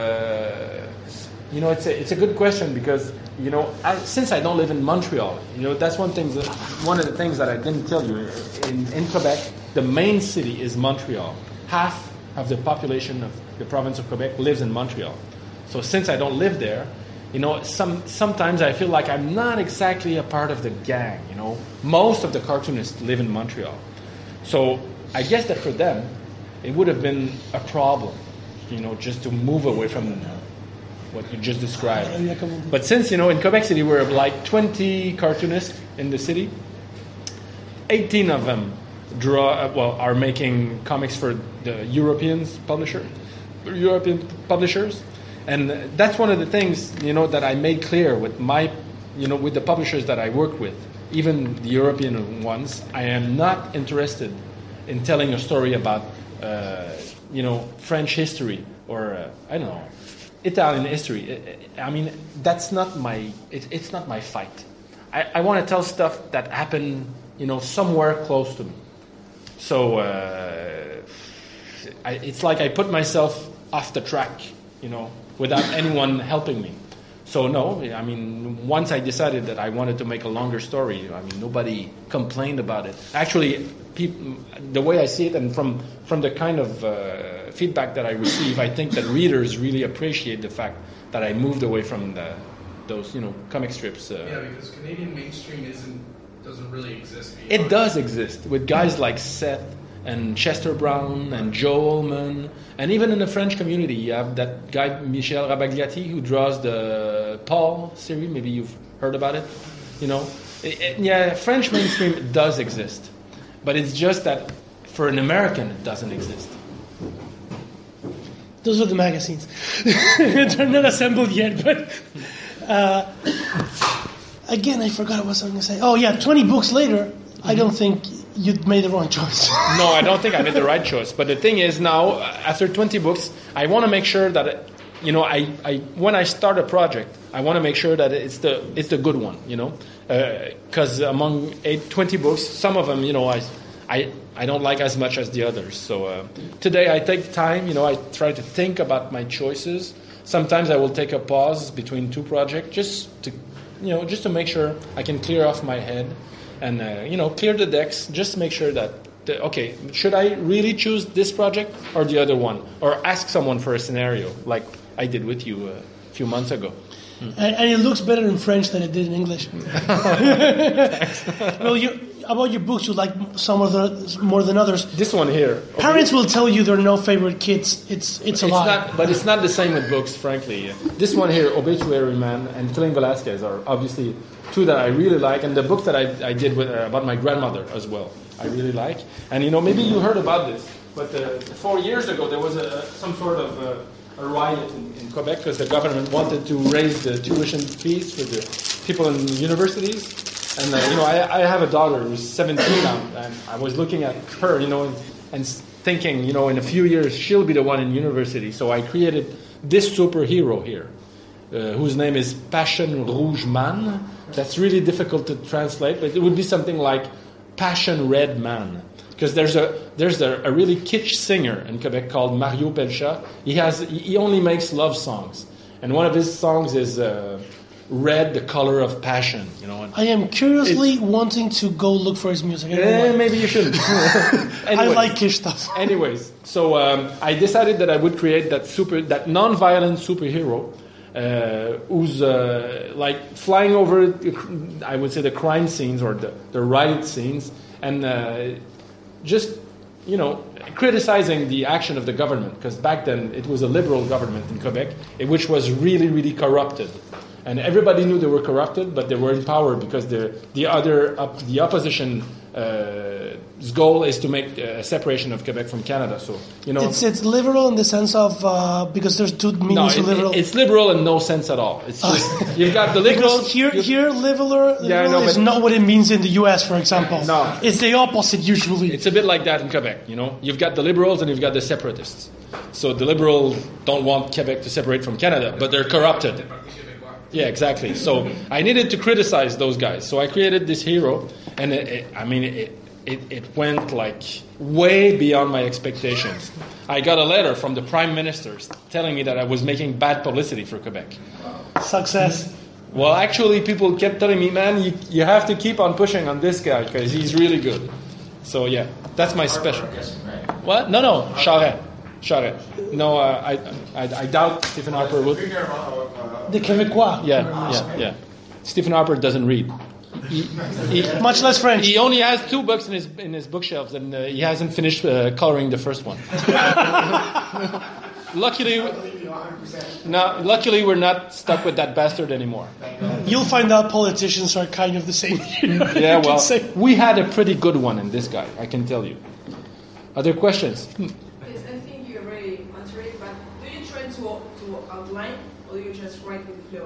it's a good question, because since I don't live in Montreal, that's one of the things that I didn't tell you. In Quebec, the main city is Montreal. Half of the population of the province of Quebec lives in Montreal. So since I don't live there, sometimes I feel like I'm not exactly a part of the gang. Most of the cartoonists live in Montreal. So I guess that for them, it would have been a problem, just to move away from what you just described. But since, in Quebec City, we're like 20 cartoonists in the city, 18 of them are making comics for the European publishers. And that's one of the things, that I made clear with with the publishers that I work with, even the European ones. I am not interested in telling a story about, French history or, I don't know, Italian history. I mean, that's not it's not my fight. I want to tell stuff that happened, somewhere close to me. So it's like I put myself off the track, without anyone helping me. So no, I mean, once I decided that I wanted to make a longer story, nobody complained about it. Actually, the way I see it, and from the kind of feedback that I receive, I think that readers really appreciate the fact that I moved away from those comic strips. Because Canadian mainstream doesn't really exist. It does exist with guys like Seth and Chester Brown and Joe Ullman, and even in the French community, you have that guy Michel Rabagliati who draws the Paul series. Maybe you've heard about it. French mainstream does exist, but it's just that for an American, it doesn't exist. Those are the magazines. They're not assembled yet, but again, I forgot what I was going to say. Oh yeah, 20 books later, I don't think you'd made the wrong choice. No, I don't think I made the right choice. But the thing is, now after 20 books, I want to make sure that when I start a project, I want to make sure that it's the good one. Because among 20 books, some of them, I don't like as much as the others. So today I take time. I try to think about my choices. Sometimes I will take a pause between two projects just to make sure I can clear off my head. And, clear the decks, just make sure that, should I really choose this project or the other one? Or ask someone for a scenario, like I did with you a few months ago. And it looks better in French than it did in English. Well, about your books, you like some of the more than others. This one here. Parents will tell you there are no favorite kids. It's a lie. But it's not the same with books, frankly. This one here, Obituary Man and Killing Velasquez, are obviously two that I really like, and the book that I did with about my grandmother as well, I really like. And maybe you heard about this, but 4 years ago there was some sort of a riot in Quebec because the government wanted to raise the tuition fees for the people in universities. And I have a daughter who's 17 now, and I was looking at her, and thinking, in a few years she'll be the one in university. So I created this superhero here, whose name is Passion Rouge Man. That's really difficult to translate, but it would be something like Passion Red Man, Because there's a really kitsch singer in Quebec called Mario Pelcha. He only makes love songs, and one of his songs is Red, the Color of Passion. You know. I am curiously wanting to go look for his music. Maybe you shouldn't. I like kitsch stuff. Anyways, so I decided that I would create that non-violent superhero. Who's like flying over, I would say, the crime scenes or the riot scenes, and just, criticizing the action of the government, because back then it was a liberal government in Quebec, which was really, really corrupted. And everybody knew they were corrupted, but they were in power because the opposition's goal is to make a separation of Quebec from Canada. So it's liberal in the sense of because there's two meanings of liberal. It's liberal in no sense at all. It's just you've got the liberals here. Liberal is not what it means in the U.S., for example. No, it's the opposite usually. It's a bit like that in Quebec. You've got the liberals and you've got the separatists. So the liberals don't want Quebec to separate from Canada, but they're corrupted. Yeah, exactly. So I needed to criticize those guys. So I created this hero, and it went like way beyond my expectations. I got a letter from the Prime Minister telling me that I was making bad publicity for Quebec. Success. Well, actually, people kept telling me, man, you have to keep on pushing on this guy because he's really good. So yeah, that's my special. What? No, Charest. No, I doubt Stephen Harper would. The Québécois. Yeah. Stephen Harper doesn't read. Much less French. He only has 2 books in his bookshelves, and he hasn't finished coloring the first one. Luckily, we're not stuck with that bastard anymore. You'll find out politicians are kind of the same. Yeah, well, we had a pretty good one in this guy, I can tell you. Other questions? I think you already answered it, but do you try to outline, or do you just write with the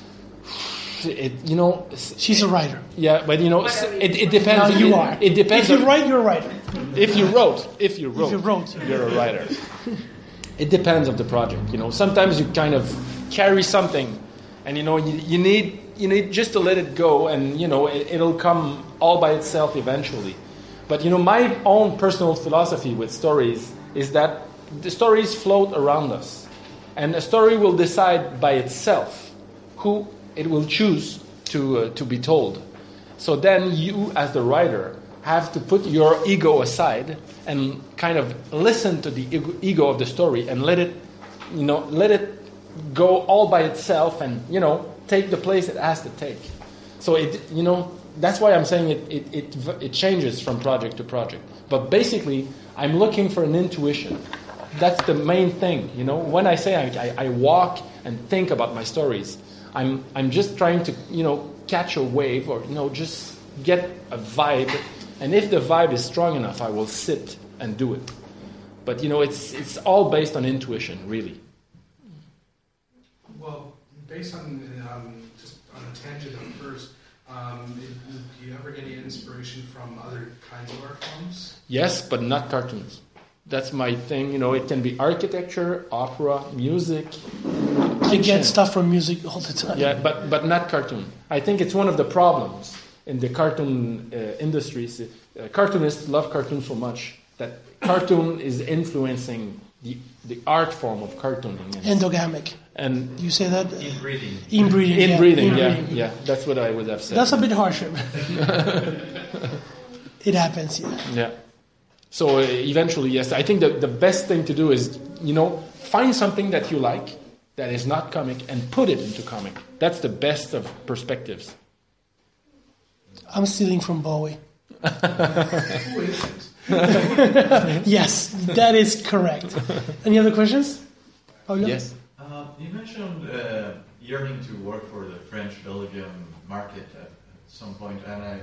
flow? She's a writer. Yeah, but it depends. No, you are. It depends. If you write, you're a writer. If you wrote, you're a writer. It depends on the project. Sometimes you kind of carry something, and you need just to let it go, and it'll come all by itself eventually. But my own personal philosophy with stories is that the stories float around us, and a story will decide by itself who it will choose to be told. So then you, as the writer, have to put your ego aside and kind of listen to the ego of the story and let it go all by itself and take the place it has to take. So that's why I'm saying it changes from project to project. But basically, I'm looking for an intuition. That's the main thing. When I say I walk and think about my stories, I'm just trying to catch a wave or just get a vibe, and if the vibe is strong enough, I will sit and do it. But it's all based on intuition, really. Well, based on just on a tangent at first, do you ever get any inspiration from other kinds of art forms? Yes, but not cartoons. That's my thing. It can be architecture, opera, music. I get stuff from music all the time. Yeah, but not cartoon. I think it's one of the problems in the cartoon industries. Cartoonists love cartoons so much that cartoon is influencing the art form of cartooning. Endogamic. And you say that? Inbreeding. Yeah. That's what I would have said. That's a bit harsh. It happens, yeah. Yeah. So eventually, yes, I think the best thing to do is, find something that you like that is not comic and put it into comic. That's the best of perspectives. I'm stealing from Bowie. Yes, that is correct. Any other questions? Paulo? Yes. You mentioned yearning to work for the French-Belgium market at some point, and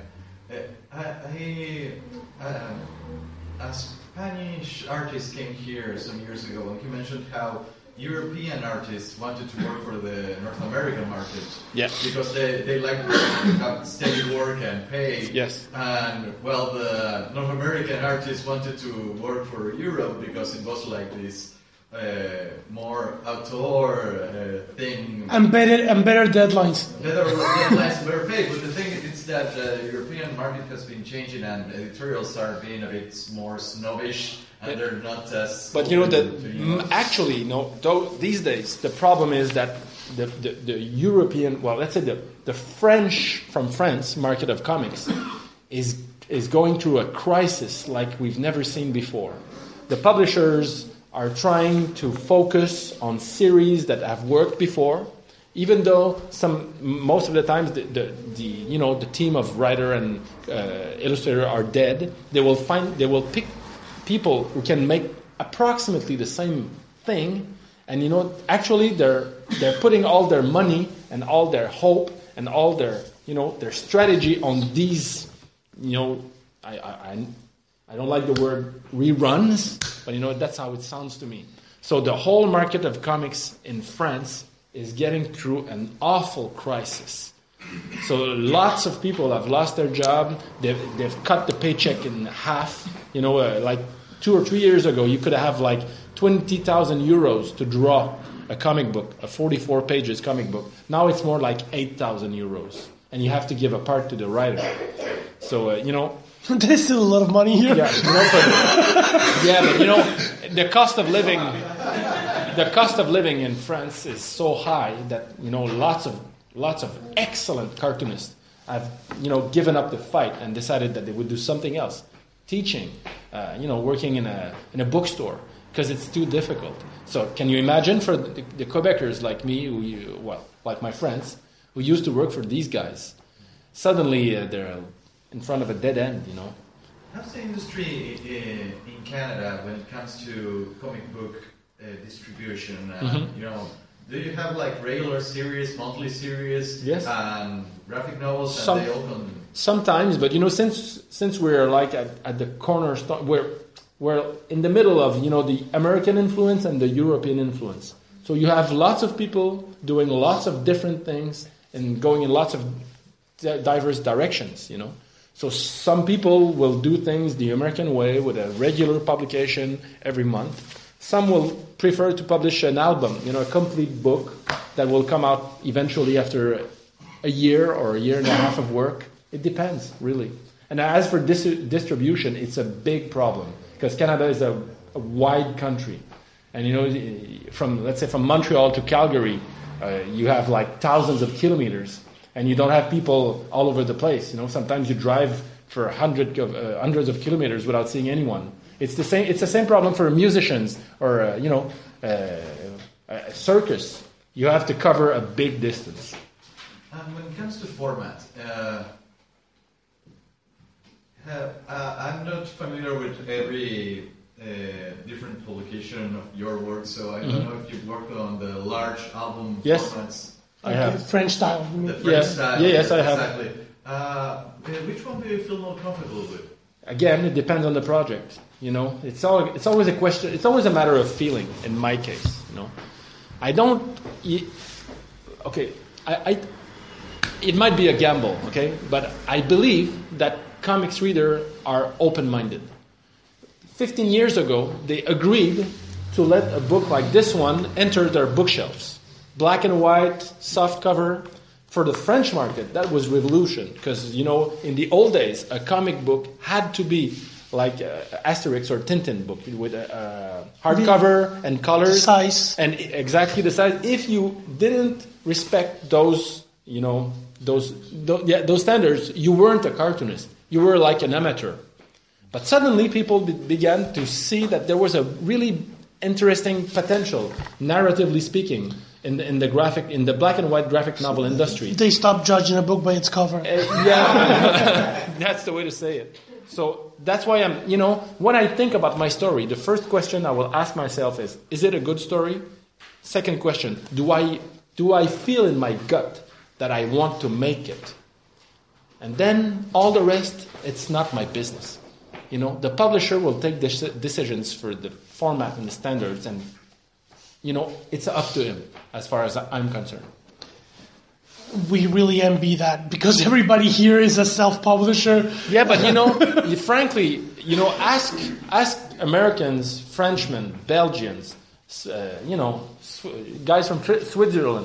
a Spanish artist came here some years ago, and he mentioned how European artists wanted to work for the North American market. Yes. Because they like to have steady work and pay. Yes. And, the North American artists wanted to work for Europe because it was like this more outdoor thing. And better deadlines. Better deadlines, better pay. But the thing is, that the European market has been changing and editorials are being a bit more snobbish and they're not as... But you know, actually, no. These days, the problem is that the European, well, let's say the French, from France, market of comics is going through a crisis like we've never seen before. The publishers are trying to focus on series that have worked before, even though most of the times the team of writer and illustrator are dead. They will pick people who can make approximately the same thing, and actually they're putting all their money and all their hope and all their strategy on these. I don't like the word reruns, but that's how it sounds to me. So the whole market of comics in France is getting through an awful crisis. So lots of people have lost their job. They've cut the paycheck in half. Like 2 or 3 years ago, you could have like 20,000 euros to draw a comic book, a 44 pages comic book. Now it's more like 8,000 euros, and you have to give a part to the writer. So there's still a lot of money here. Yeah, but the cost of living. The cost of living in France is so high that lots of excellent cartoonists have given up the fight and decided that they would do something else, teaching, working in a bookstore, because it's too difficult. So can you imagine for the Quebecers like me, like my friends, who used to work for these guys, suddenly they're in front of a dead end, How's the industry in Canada when it comes to comic book distribution? Do you have like regular series, monthly series, yes, and graphic novels? Sometimes, but since we're like at the cornerstone, we're in the middle of the American influence and the European influence. So you have lots of people doing lots of different things and going in lots of diverse directions. So some people will do things the American way with a regular publication every month. Some will prefer to publish an album, a complete book that will come out eventually after a year or a year and a half of work. It depends, really. And as for distribution, it's a big problem because Canada is a wide country. And, let's say from Montreal to Calgary, you have like thousands of kilometers. And you don't have people all over the place. Sometimes you drive for hundreds of kilometers without seeing anyone. It's the same. It's the same problem for musicians or a circus. You have to cover a big distance. When it comes to format, I'm not familiar with every different publication of your work, so I don't know if you've worked on the large album formats. I have. French style. The French style. Yes, I have. Exactly. Which one do you feel more comfortable with? Again, it depends on the project. It's always a question. It's always a matter of feeling. In my case, I don't. Okay, it might be a gamble. Okay, but I believe that comics readers are open-minded. 15 years ago, they agreed to let a book like this one enter their bookshelves. Black and white, soft cover. For the French market, that was revolution. Because, in the old days, a comic book had to be like Asterix or Tintin book with a hardcover and colors. Size. And exactly the size. If you didn't respect those standards, you weren't a cartoonist. You were like an amateur. But suddenly people began to see that there was a really interesting potential, narratively speaking, in the black and white graphic novel industry. They stopped judging a book by its cover. Yeah, that's the way to say it. So that's why when I think about my story, the first question I will ask myself is it a good story? Second question, do I feel in my gut that I want to make it? And then all the rest, it's not my business. The publisher will take decisions for the format and the standards, and it's up to him as far as I'm concerned. We really envy that because everybody here is a self-publisher. Yeah, but frankly, ask Americans, Frenchmen, Belgians, guys from Switzerland,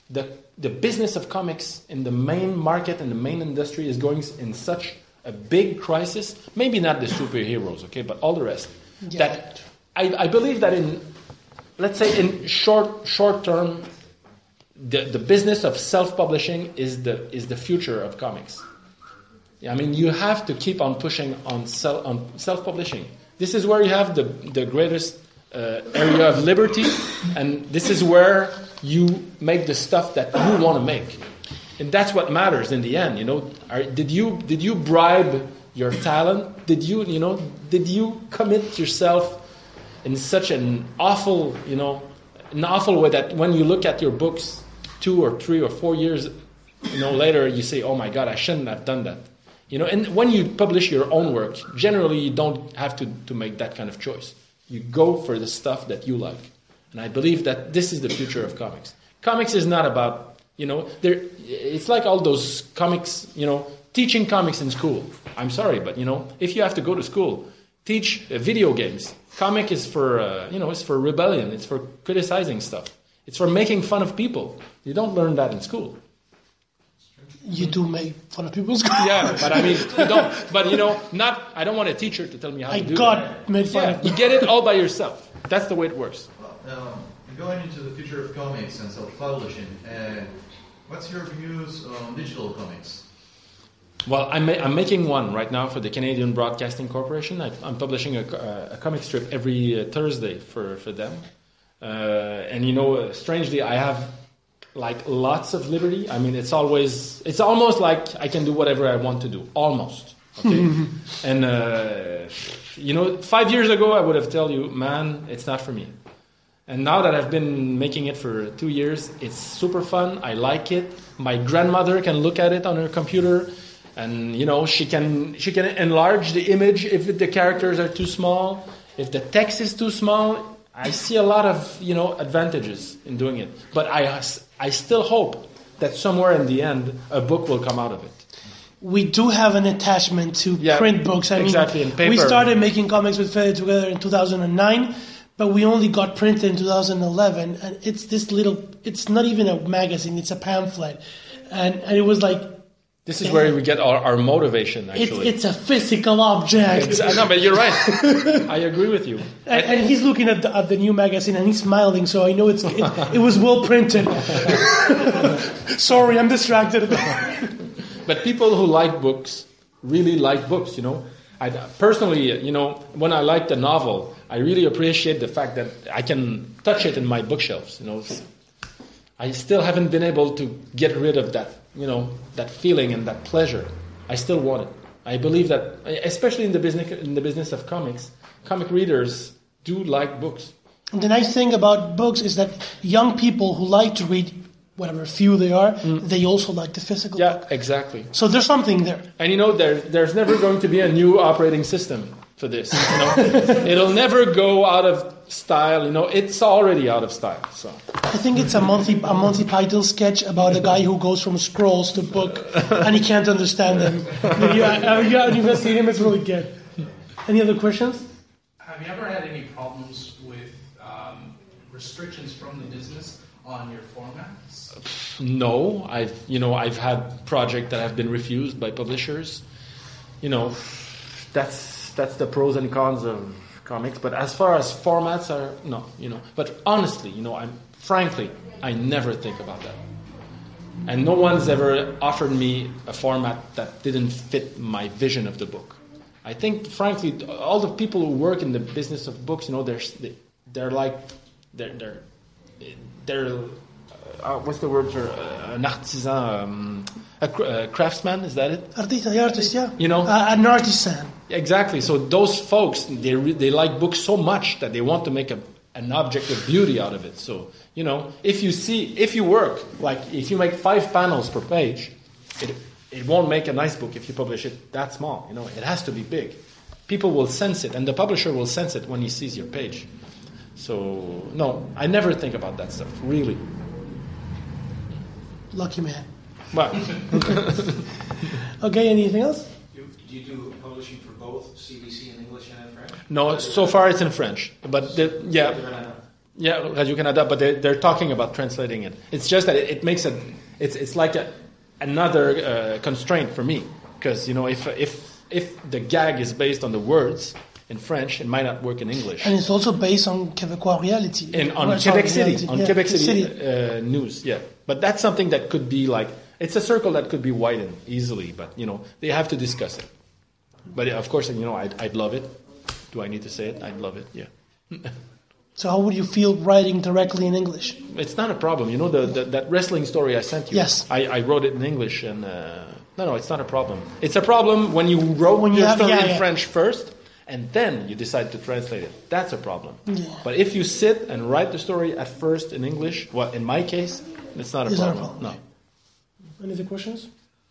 the business of comics in the main market and the main industry is going in such a big crisis. Maybe not the superheroes, okay, but all the rest. Yeah. That I believe that let's say in short term, the business of self-publishing is the future of comics. I mean, you have to keep on pushing on self-publishing. This is where you have the greatest area of liberty, and this is where you make the stuff that you want to make, and that's what matters in the end. Did you bribe your talent? Did you commit yourself in such an awful way that when you look at your books 2 or 3 or 4 years later, you say, "Oh my God, I shouldn't have done that." And when you publish your own work, generally you don't have to make that kind of choice. You go for the stuff that you like. And I believe that this is the future of comics. Comics is not about, it's like all those comics, teaching comics in school. I'm sorry, but, if you have to go to school, teach video games. Comic is for, it's for rebellion. It's for criticizing stuff. It's for making fun of people. You don't learn that in school. You do make fun of people's school. Yeah, but I mean, you don't. But I don't want a teacher to tell me how to do that. Made fun of. You get it all by yourself. That's the way it works. Going into the future of comics and self-publishing, what's your views on digital comics? Well, I'm making one right now for the Canadian Broadcasting Corporation. I'm publishing a comic strip every Thursday for them. And strangely, I have lots of liberty. I mean, it's almost like I can do whatever I want to do. Almost. Okay. And 5 years ago, I would have told you, man, it's not for me. And now that I've been making it for 2 years, it's super fun. I like it. My grandmother can look at it on her computer, and she can enlarge the image if the characters are too small, if the text is too small. I see a lot of advantages in doing it, but I still hope that somewhere in the end a book will come out of it. We do have an attachment to print books. I mean, in paper. We started making comics with Fede together in 2009. But we only got printed in 2011, and it's this little, it's not even a magazine, it's a pamphlet. And it was like... This is where we get our motivation, actually. It's a physical object. No, but you're right. I agree with you. And he's looking at the new magazine, and he's smiling, so I know it was well printed. Sorry, I'm distracted. But people who like books really like books, I personally, when I like the novel, I really appreciate the fact that I can touch it in my bookshelves. I still haven't been able to get rid of that, that feeling and that pleasure. I still want it. I believe that, especially in the business of comics, comic readers do like books. And the nice thing about books is that young people who like to read, whatever few they are, they also like the physical book. Yeah, exactly. So there's something there. And there's never going to be a new operating system for this. It'll never go out of style. It's already out of style. So I think it's a Monty Python sketch about a guy who goes from scrolls to book and he can't understand them. You've seen him. It's really good. Any other questions? Have you ever had any problems with restrictions from the business on your formats? No, I've had projects that have been refused by publishers. That's the pros and cons of comics. But as far as formats are, no, But honestly, frankly, I never think about that. And no one's ever offered me a format that didn't fit my vision of the book. I think, frankly, all the people who work in the business of books, they're what's the word for an artisan, a craftsman? Is that it? Artist, yeah. An artisan. Exactly. So those folks, they like books so much that they want to make an object of beauty out of it. So if you work if you make 5 panels per page, it won't make a nice book if you publish it that small. It has to be big. People will sense it, and the publisher will sense it when he sees your page. So no, I never think about that stuff. Really. Lucky man. Well. Okay, anything else? Do you do publishing for both CBC in English and in French? No, so far it's in French. But Yeah, Radio Canada, but they're talking about translating it. It's just that it makes it's like another constraint for me, because if the gag is based on the words in French, it might not work in English. And it's also based on Quebecois reality. And on Quebec City, news, yeah. But that's something that could be like, it's a circle that could be widened easily, but, they have to discuss it. But, of course, I'd love it. Do I need to say it? I'd love it, yeah. So how would you feel writing directly in English? It's not a problem. That wrestling story I sent you? Yes. I wrote it in English, and no, it's not a problem. It's a problem when you wrote your story in French first, and then you decide to translate it. That's a problem. Yeah. But if you sit and write the story at first in English, well, in my case, it's not a problem. No. Any other questions?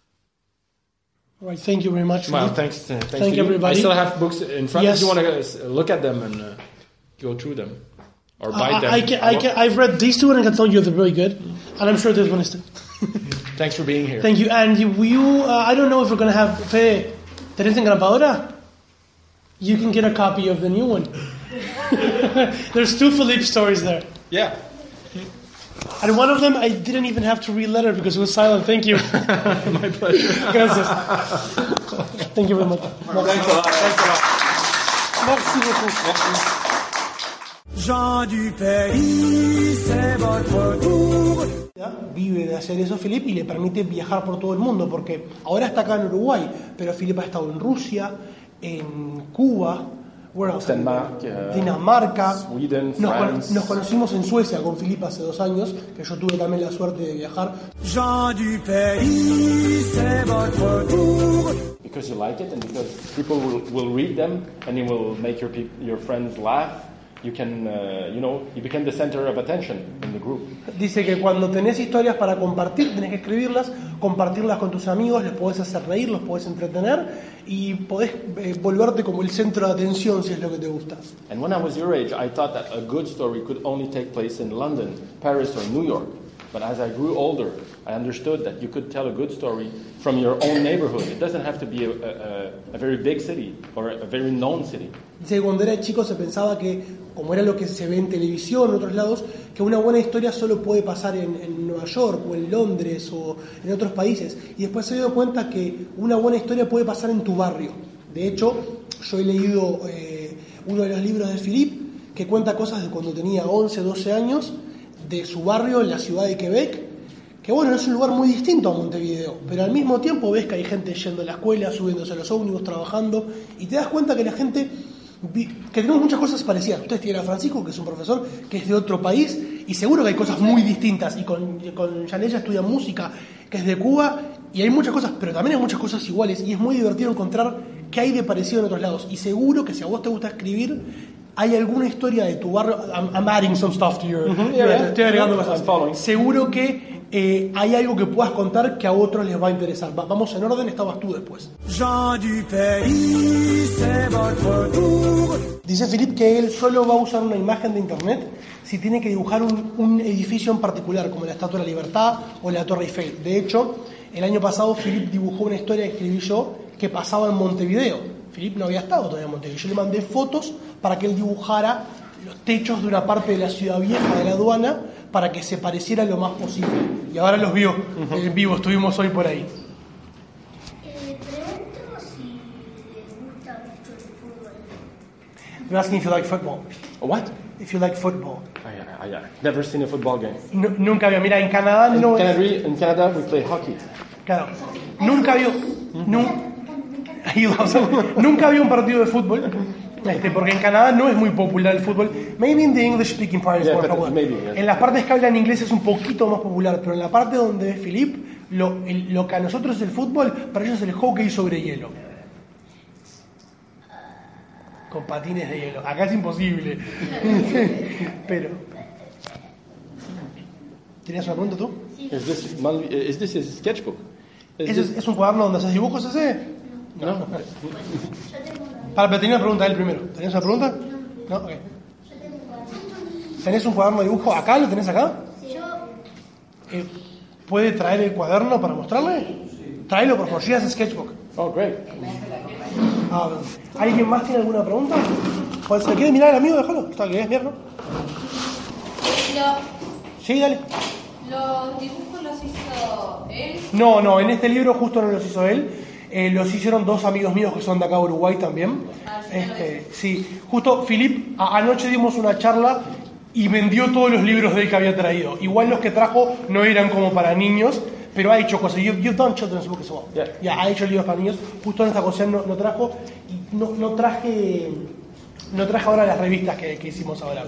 All right, thank you very much. Well, thanks thank everybody. I still have books in front. Yes. If you want to look at them and go through them. Or buy them. I've read these two and I can tell you they're very good. And I'm sure this one is too. Thanks for being here. Thank you. And I don't know if we're going to have... Fede, ¿tenés en grabadora? You can get a copy of the new one. There's 2 Philippe stories there. Yeah. And one of them I didn't even have to read letter because it was silent. Thank you. My pleasure. Gracias. Thank you very much. Thanks a lot. Merci beaucoup. Jean du pays, c'est votre tour. Vive de hacer eso Philippe y le permite viajar por todo el mundo, porque ahora está acá en Uruguay, pero Philippe ha estado en Rusia, en Cuba, Dinamarca, Sweden, France. Nos conocimos en Suecia con Philippe hace 2 años, que yo tuve también la suerte de viajar. Jean du pays, c'est votre tour. Because you like it and because people will read them and it will make your friends laugh. You can, you become the center of attention in the group. Dice que cuando tenés historias para compartir, tenés que escribirlas, compartirlas con tus amigos, les podés hacer reír, los podés entretener y podés volverte como el centro de atención si es lo que te gusta. And when I was your age, I thought that a good story could only take place in London, Paris or New York. But as I grew older, I understood that you could tell a good story from your own neighborhood. It doesn't have to be a very big city or a very known city. Dice que cuando era chico se pensaba que, como era lo que se ve en televisión en otros lados, que una buena historia solo puede pasar en Nueva York o en Londres o en otros países. Y después se dio cuenta que una buena historia puede pasar en tu barrio. De hecho, yo he leído uno de los libros de Philippe que cuenta cosas de cuando tenía 11, 12 años, de su barrio en la ciudad de Quebec, que bueno, es un lugar muy distinto a Montevideo, pero al mismo tiempo ves que hay gente yendo a la escuela, subiéndose a los ómnibus, trabajando, y te das cuenta que la gente, que tenemos muchas cosas parecidas. Ustedes tienen a Francisco, que es un profesor que es de otro país, y seguro que hay cosas muy distintas, y con Yanella estudia música, que es de Cuba, y hay muchas cosas, pero también hay muchas cosas iguales, y es muy divertido encontrar qué hay de parecido en otros lados, y seguro que si a vos te gusta escribir, hay alguna historia de tu barrio. I'm adding some stuff to your... Estoy agregando cosas. Seguro que hay algo que puedas contar que a otros les va a interesar. Vamos en orden, estabas tú después. Jean du pays, c'est votre tour. Dice Philippe que él solo va a usar una imagen de internet si tiene que dibujar un edificio en particular, como la Estatua de la Libertad o la Torre Eiffel. De hecho, el año pasado Philippe dibujó una historia que escribí yo que pasaba en Montevideo. Philippe no había estado todavía en Montevideo. Yo le mandé fotos para que él dibujara los techos de una parte de la ciudad vieja de la aduana para que se pareciera lo más posible. Y ahora los vio en vivo, estuvimos hoy por ahí. Pregunto si les gusta mucho el fútbol. I'm asking if you like football. What? If you like football. I've never seen a football game. Nunca vio. Mira, en Canadá no es... In Canada we play hockey. Claro. Nunca vio... Nunca había un partido de fútbol, porque en Canadá no es muy popular el fútbol. Maybe in the English speaking part is more popular. En las partes que hablan inglés es un poquito más popular, pero en la parte donde es Philippe, lo que a nosotros es el fútbol, para ellos es el hockey sobre hielo. Con patines de hielo. Acá es imposible. Pero... ¿Tenías una pregunta tú? Is this a sketchbook? ¿Es un cuaderno donde haces dibujos ese? No. Pero tenía una pregunta él primero. ¿Tenés una pregunta? No, ok. ¿Tenés un cuaderno de dibujo acá? ¿Lo tenés acá? ¿Puede traer el cuaderno para mostrarle? Tráelo, por favor. She has a sketchbook. Oh, great. ¿Alguien más tiene alguna pregunta? Cuando se quiere mirar al amigo, déjalo. Está que es mierda. Sí, dale. ¿Los dibujos los hizo él? No, en este libro justo no los hizo él. Los hicieron dos amigos míos que son de acá de Uruguay también. Sí, justo Philip, anoche dimos una charla y vendió todos los libros de él que había traído. Igual los que trajo no eran como para niños, pero ha hecho cosas. You've done children's books as well. Ya, ha hecho libros para niños. Justo en esta ocasión no trajo. Y no traje ahora las revistas que hicimos ahora.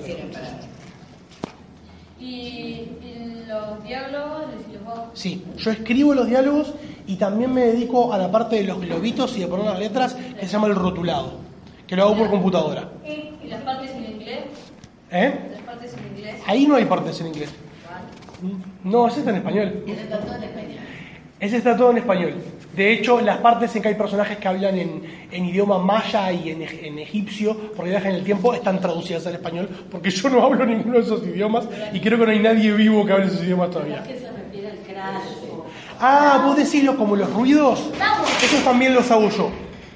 ¿Y los diálogos los vos? Sí, yo escribo los diálogos y también me dedico a la parte de los globitos y de poner las letras, que se llama el rotulado, que lo hago por computadora. ¿Y las partes en inglés? ¿Eh? ¿Las partes en inglés? Ahí no hay partes en inglés. No, ese está en español. Ese está todo en español. De hecho, las partes en que hay personajes que hablan en idioma maya y en egipcio, porque viajan en el tiempo, están traducidas al español, porque yo no hablo ninguno de esos idiomas y creo que no hay nadie vivo que hable esos idiomas todavía. ¿Qué se refiere al crash? Vos decís como los ruidos. Esos también los hago yo.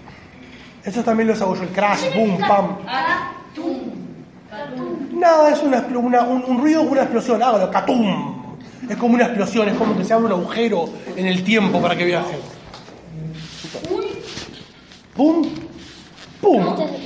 El crash, boom, pam. Nada, es un ruido como una explosión. Hágalo, catum. Es como una explosión, es como que se abre un agujero en el tiempo para que viaje. Pum, pum.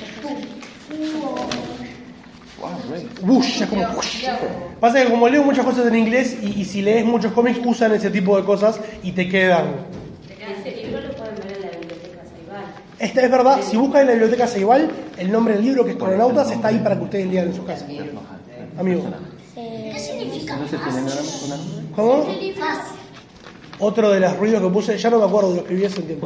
Wush, es como wush. Pasa que como leo muchas cosas en inglés y si lees muchos cómics usan ese tipo de cosas y te quedan. Ese libro lo pueden ver en la biblioteca Ceibal. Esta es verdad, si buscan en la biblioteca Ceibal, el nombre del libro que es Crononautas está ahí para que ustedes lean en su casa. Amigo. ¿Qué significa? ¿Cómo? Otro de los ruidos que puse, ya no me acuerdo, lo escribí hace un tiempo.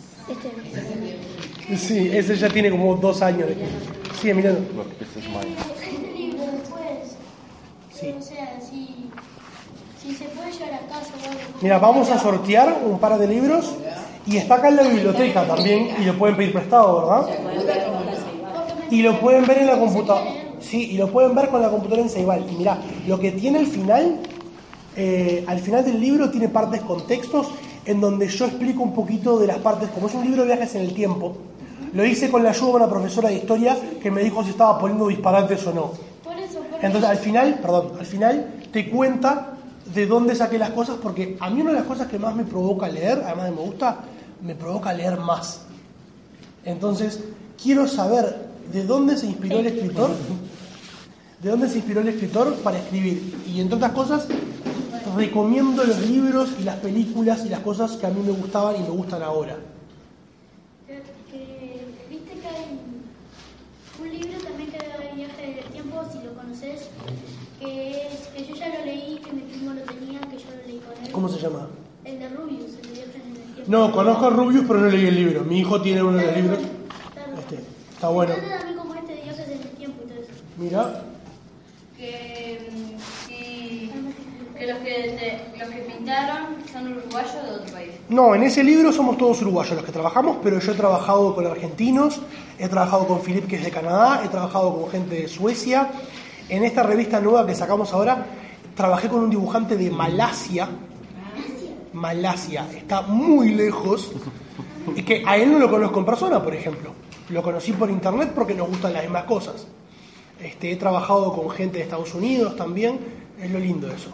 Sí, ese ya tiene como 2 años. Sigue mirando. Este libro después, Sí. o sea, si se puede llevar a casa o algo. Mira, vamos a sortear un par de libros y está acá en la biblioteca también y lo pueden pedir prestado, ¿verdad? Y lo pueden ver en la computadora. Sí, y lo pueden ver con la computadora en Ceibal. Y mirá, lo que tiene al final del libro tiene partes con textos en donde yo explico un poquito de las partes, como es un libro de viajes en el tiempo. Lo hice con la ayuda de una profesora de historia que me dijo si estaba poniendo disparates o no. Entonces al final te cuenta de dónde saqué las cosas, porque a mí una de las cosas que más me provoca leer, además de me gusta, me provoca leer más. Entonces quiero saber de dónde se inspiró el escritor, para escribir. Y entre otras cosas, recomiendo los libros y las películas y las cosas que a mí me gustaban y me gustan ahora. Viste que hay un libro también que habla de viaje del tiempo, si lo conoces, que yo ya lo leí, que mi primo lo tenía, que yo lo leí con él. ¿Cómo se llama? El de Rubius, el de viajes en el tiempo. No, conozco a Rubius, pero no leí el libro. Mi hijo tiene uno de los libros. Está bueno. Trata también como de viajes en el tiempo y todo eso. Mira. Que los que pintaron son uruguayos de otro país. No, en ese libro somos todos uruguayos los que trabajamos, pero yo he trabajado con argentinos, he trabajado con Philip, que es de Canadá, he trabajado con gente de Suecia. En esta revista nueva que sacamos ahora, trabajé con un dibujante de Malasia. Malasia, está muy lejos. Es que a él no lo conozco en persona, por ejemplo. Lo conocí por internet porque nos gustan las mismas cosas. He trabajado con gente de Estados Unidos también, es lo lindo eso.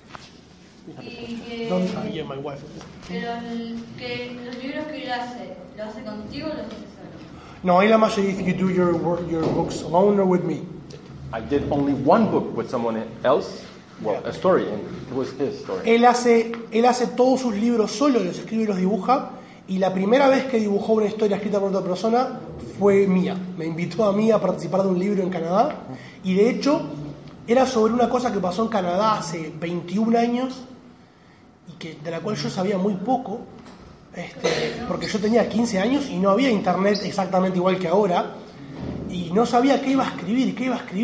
Y My wife. que los libros que él hace, ¿lo hace contigo o lo hace solo? No, I am actually if you do your books alone or with me. I did only one book with someone else, a story, and it was his story. Él hace todos sus libros solo, los escribe y los dibuja, y la primera vez que dibujó una historia escrita por otra persona fue mía. Me invitó a mí a participar de un libro en Canadá, y de hecho era sobre una cosa que pasó en Canadá hace 21 años, y de la cual yo sabía muy poco, porque yo tenía 15 años y no había internet exactamente igual que ahora, y no sabía qué iba a escribir,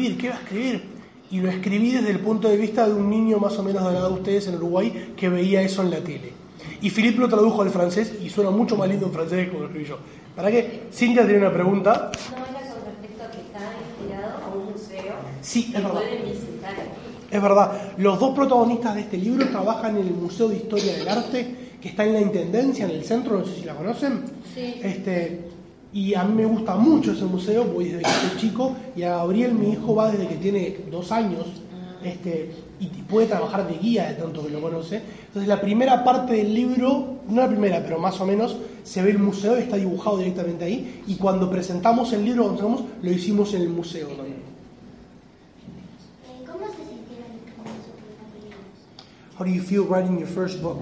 y lo escribí desde el punto de vista de un niño más o menos de la edad de ustedes en Uruguay que veía eso en la tele. Y Philip lo tradujo al francés y suena mucho más lindo en francés que como lo escribí yo. ¿Para qué? Cintia tiene una pregunta. ¿No era con respecto a que está inspirado a un museo? Sí, es verdad. Pueden visitar aquí. Es verdad. Los dos protagonistas de este libro trabajan en el Museo de Historia del Arte, que está en la Intendencia, en el centro, no sé si la conocen. Sí. Y a mí me gusta mucho ese museo, voy desde que soy chico, y a Gabriel, mi hijo, va desde que tiene 2 años, y puede trabajar de guía de tanto que lo conoce. Entonces la primera parte del libro, no la primera, pero más o menos, se ve el museo, está dibujado directamente ahí, y cuando presentamos el libro, lo hicimos en el museo también. ¿Cómo se sintieron escribiendo sus primeros libros? How do you feel writing your first book?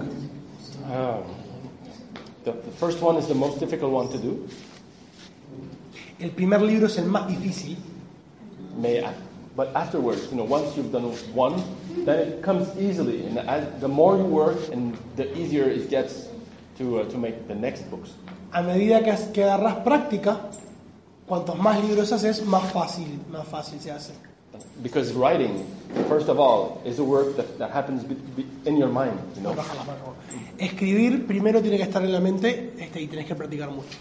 The first one is the most difficult one to do. El primer libro es el más difícil. But afterwards, once you've done one, then it comes easily. And the more you work, and the easier it gets to make the next books. A medida que agarras práctica, cuantos más libros haces, más fácil se hace. Because writing, first of all, is a work that happens in your mind. Escribir primero tiene que estar en la mente y tenés que practicar mucho.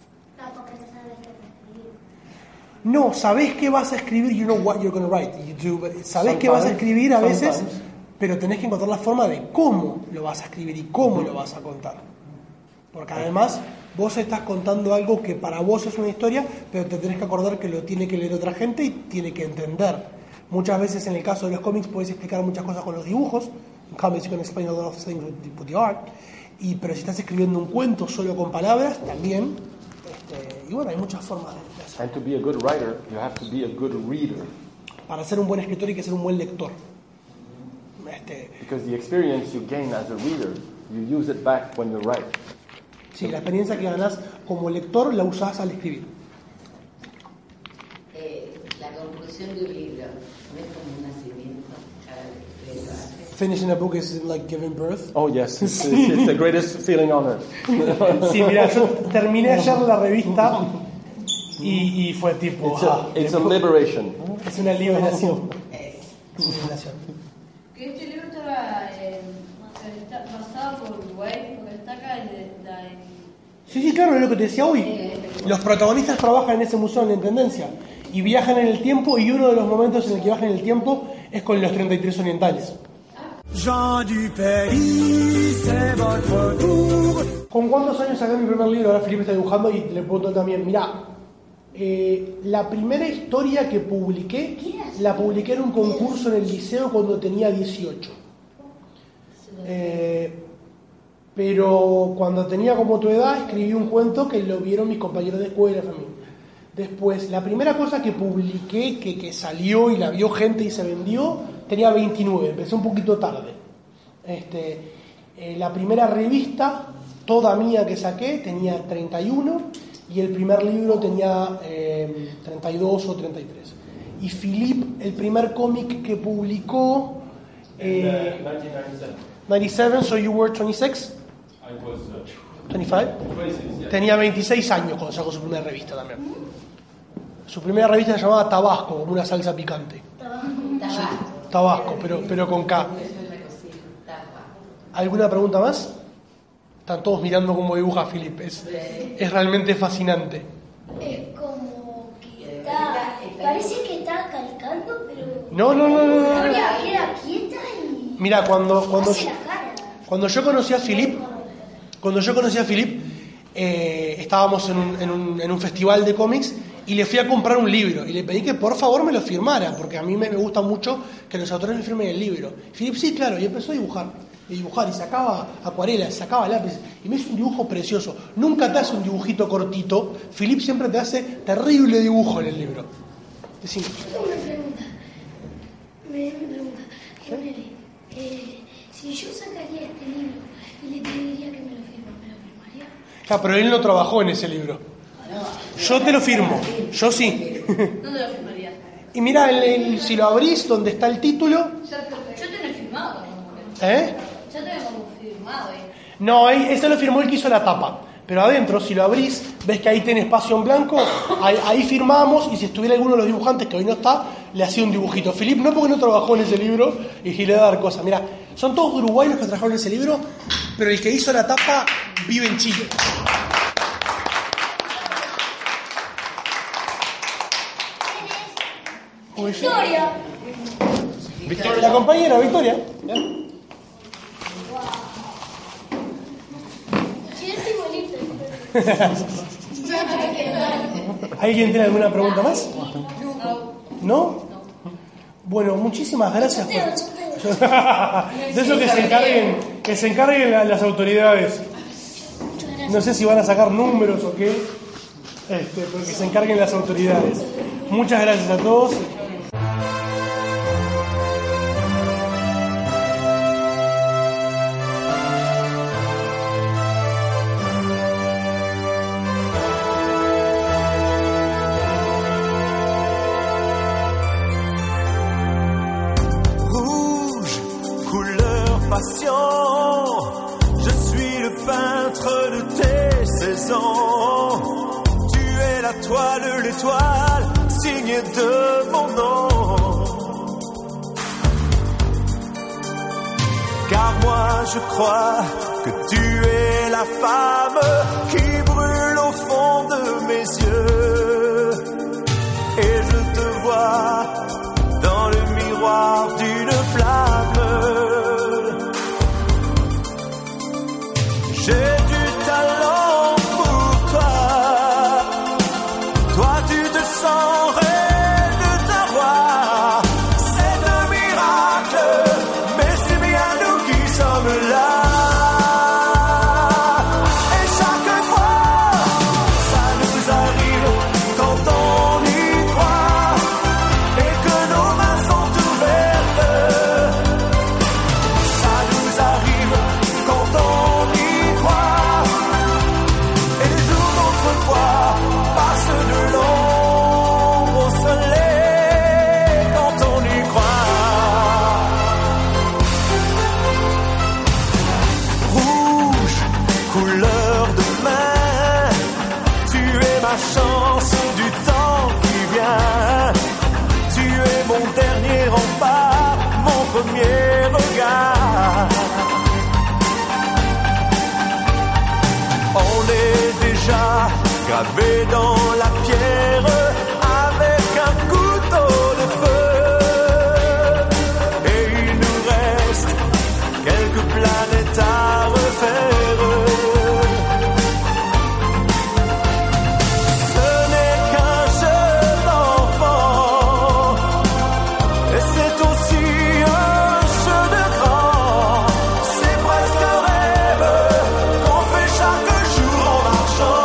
No, sabés que vas a escribir, you know what you're going to write. Sabés que vas a escribir a veces, pero tenés que encontrar la forma de cómo lo vas a escribir y cómo lo vas a contar. Porque además vos estás contando algo que para vos es una historia, pero te tenés que acordar que lo tiene que leer otra gente y tiene que entender. Muchas veces en el caso de los cómics puedes explicar muchas cosas con los dibujos. In comics you can explain a lot of things with the art. Pero si estás escribiendo un cuento solo con palabras, también. Y bueno, hay muchas formas de hacerlo. And to be a good writer, you have to be a good reader. Para ser un buen escritor hay que ser un buen lector. Because the experience you gain as a reader, you use it back when you write. Sí, la experiencia que ganás como lector la usás al escribir. La conclusión de un libro no es como un nacimiento. Finishing a book is like giving birth. Oh yes, it's the greatest feeling on earth. Sí, mira, yo terminé ayer la revista y fue tipo... It's a liberation. Es una liberación. Que este libro estaba basado por Uruguay, porque está acá en... Sí, claro, es lo que te decía hoy. Los protagonistas trabajan en ese museo en la Intendencia y viajan en el tiempo, y uno de los momentos en el que viajan en el tiempo es con los 33 orientales. Jean du pays, c'est votre tour. ¿Con cuántos años saqué mi primer libro? Ahora Felipe está dibujando y le pregunto también, mirá, la primera historia que publiqué, la publiqué en un concurso en el liceo cuando tenía 18. Pero cuando tenía como tu edad escribí un cuento que lo vieron mis compañeros de escuela, familia. Después, la primera cosa que publiqué, que salió y la vio gente y se vendió, tenía 29, empecé un poquito tarde. La primera revista, toda mía que saqué, tenía 31, y el primer libro tenía 32 o 33. Y Philippe, el primer cómic que publicó... 1997. 97, so you were 26? I was 25? 26, yeah. Tenía 26 años cuando sacó su primera revista también. Su primera revista se llamaba Tabasco, como una salsa picante. Tabasco, pero con K. ¿Alguna pregunta más? Están todos mirando cómo dibuja Philip. Es realmente fascinante. Es como que está... Parece que está calcando, pero... No. Queda quieta y... Mira, cuando hace la cara. Cuando yo conocí a Philip, estábamos en un festival de cómics y le fui a comprar un libro y le pedí que por favor me lo firmara, porque a mí me gusta mucho que los autores me firmen el libro. Philip, sí, claro, y empezó a dibujar y sacaba acuarelas, sacaba lápiz y me hizo un dibujo precioso. Nunca te hace un dibujito cortito, Philip siempre te hace terrible dibujo en el libro. Decime. Me pregunta, si yo sacaría este libro y le pediría que me lo firme, ¿me lo firmaría? Claro, pero él no trabajó en ese libro. Yo te lo firmo, yo sí. ¿Dónde lo firmarías? Y mira, si lo abrís, donde está el título... Yo tengo firmado. Yo tengo firmado. No, ese lo firmó el que hizo la tapa. Pero adentro, si lo abrís, ves que ahí tiene espacio en blanco, ahí firmamos, y si estuviera alguno de los dibujantes que hoy no está, le hacía un dibujito. Philip no, porque no trabajó en ese libro y le da a dar cosas. Mira, son todos uruguayos que trabajaron en ese libro, pero el que hizo la tapa vive en Chile. Victoria. La compañera Victoria. Sí, es igualito. ¿Alguien tiene alguna pregunta más? ¿No? Bueno, muchísimas gracias por... De eso que se encarguen las autoridades. No sé si van a sacar números o qué, pero que se encarguen las autoridades. Muchas gracias a todos. Je suis le peintre de tes saisons. Tu es la toile, l'étoile, signe de mon nom. Car moi je crois que tu es la femme qui brûle au fond de mes yeux. Et je te vois dans le miroir d'une flamme. J'ai du talent pour toi. Toi tu te sens reine de t'avoir. C'est un miracle, mais c'est bien nous qui sommes là. Et chaque fois, ça nous arrive quand on y croit et que nos mains sont ouvertes. Ça nous arrive quand on y passe de l'ombre au soleil quand on y croit. Rouge, couleur de mer, tu es ma chance du temps qui vient. Tu es mon dernier rempart, mon premier regard. On est déjà gravé dans la pierre avec un couteau de feu. Et il nous reste quelques planètes à refaire. Ce n'est qu'un jeu d'enfant, et c'est aussi un jeu de grand. C'est presque un rêve qu'on fait chaque jour en marchant.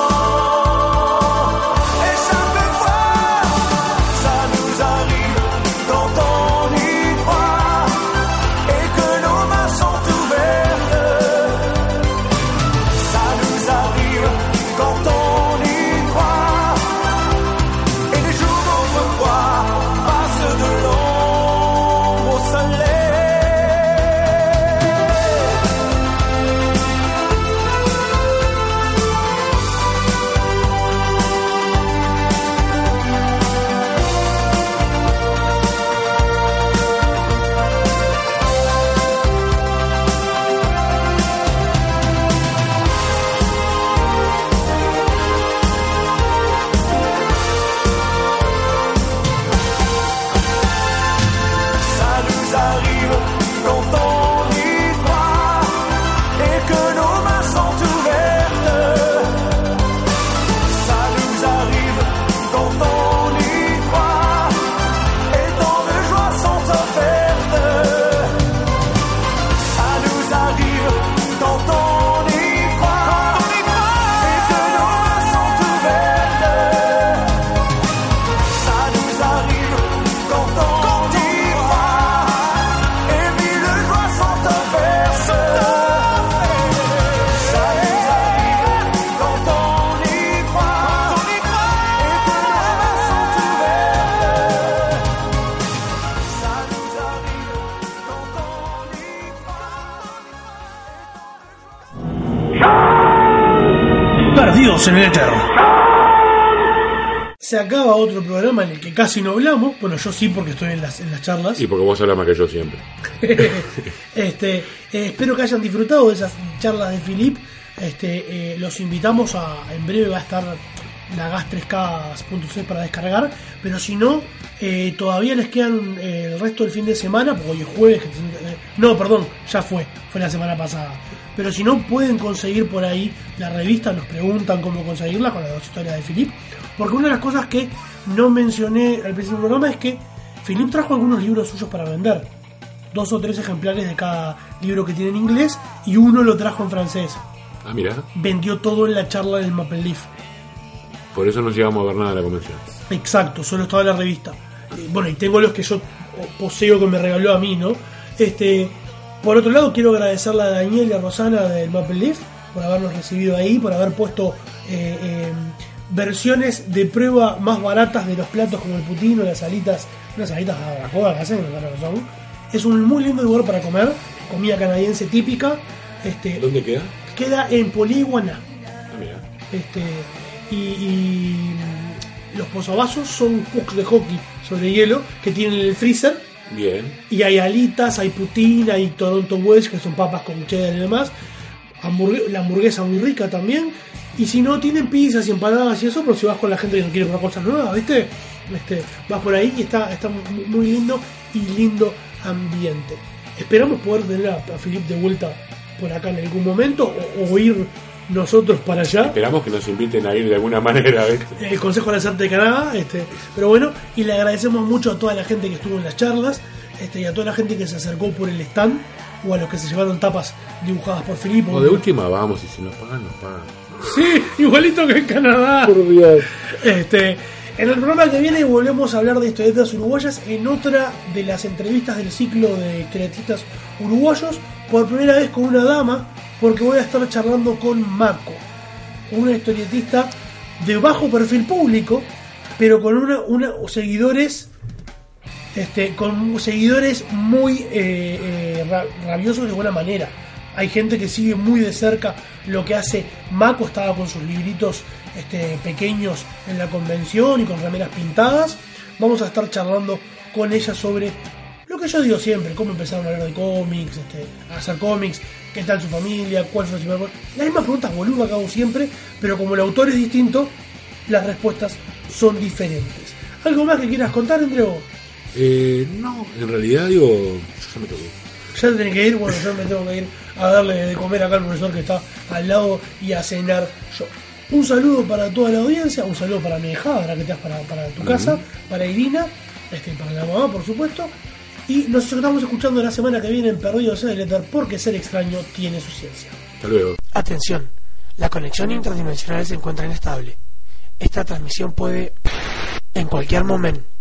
En el éter. Se acaba otro programa en el que casi no hablamos. Bueno, yo sí, porque estoy en las charlas. Y porque vos hablas más que yo siempre. Espero que hayan disfrutado de esas charlas de Philip. Los invitamos a... En breve va a estar la gas3k.c para descargar. Pero si no, todavía les quedan el resto del fin de semana. Porque hoy es jueves. No, perdón, ya fue la semana pasada. Pero si no, pueden conseguir por ahí la revista. Nos preguntan cómo conseguirla con las dos historias de Philip. Porque una de las cosas que no mencioné al principio del programa es que Philippe trajo algunos libros suyos para vender. 2 o 3 ejemplares de cada libro que tiene en inglés y uno lo trajo en francés. Ah, mira. Vendió todo en la charla del Maple Leaf. Por eso no llegamos a ver nada de la convención. Exacto, solo estaba en la revista. Bueno, y tengo los que yo poseo que me regaló a mí, ¿no? Por otro lado, quiero agradecerle a Daniel y a Rosana del Maple Leaf por habernos recibido ahí, por haber puesto versiones de prueba más baratas de los platos como el putino, las alitas a barbacoa que hacen, es un muy lindo lugar para comer, comida canadiense típica. ¿Dónde queda? Queda en Poliguaná. Ah, mira. Y los posavasos son pucks de hockey sobre hielo que tienen el freezer. Bien. Y hay alitas, hay poutine, hay Toronto Wedge, que son papas con cheddar y demás. La hamburguesa muy rica también. Y si no, tienen pizzas y empanadas y eso, pero si vas con la gente que no quiere probar cosas nuevas, ¿viste? Vas por ahí y está muy lindo y lindo ambiente. Esperamos poder tener a Philippe de vuelta por acá en algún momento o ir nosotros para allá. Esperamos que nos inviten a ir de alguna manera, ¿viste? El Consejo de las Artes de Canadá, pero bueno, y le agradecemos mucho a toda la gente que estuvo en las charlas, y a toda la gente que se acercó por el stand, o a los que se llevaron tapas dibujadas por Philippe. O de última vamos, y si nos pagan, nos pagan. Sí, igualito que en Canadá. Por Dios. En el programa que viene volvemos a hablar de historietas uruguayas en otra de las entrevistas del ciclo de creatistas uruguayos, por primera vez con una dama, porque voy a estar charlando con Mako, una historietista de bajo perfil público, pero con seguidores muy rabiosos de buena manera. Hay gente que sigue muy de cerca lo que hace Mako. Estaba con sus libritos pequeños en la convención y con remeras pintadas. Vamos a estar charlando con ella sobre lo que yo digo siempre: cómo empezaron a hablar de cómics, a hacer cómics, qué tal su familia, cuál fue su primer... Las mismas preguntas boludas que hago siempre, pero como el autor es distinto, las respuestas son diferentes. ¿Algo más que quieras contar, Andreu? No, en realidad yo ya me tengo que ir. ¿Ya te tenés que ir? Bueno, yo me tengo que ir a darle de comer acá al profesor que está al lado y a cenar yo. Un saludo para toda la audiencia, un saludo para mi hija, ahora que te vas para tu casa, para Irina, para la mamá, por supuesto. Y nos estamos escuchando la semana que viene en Perdidos en el Éter, porque ser extraño tiene su ciencia. Hasta luego. Atención, la conexión interdimensional se encuentra inestable. Esta transmisión puede en cualquier momento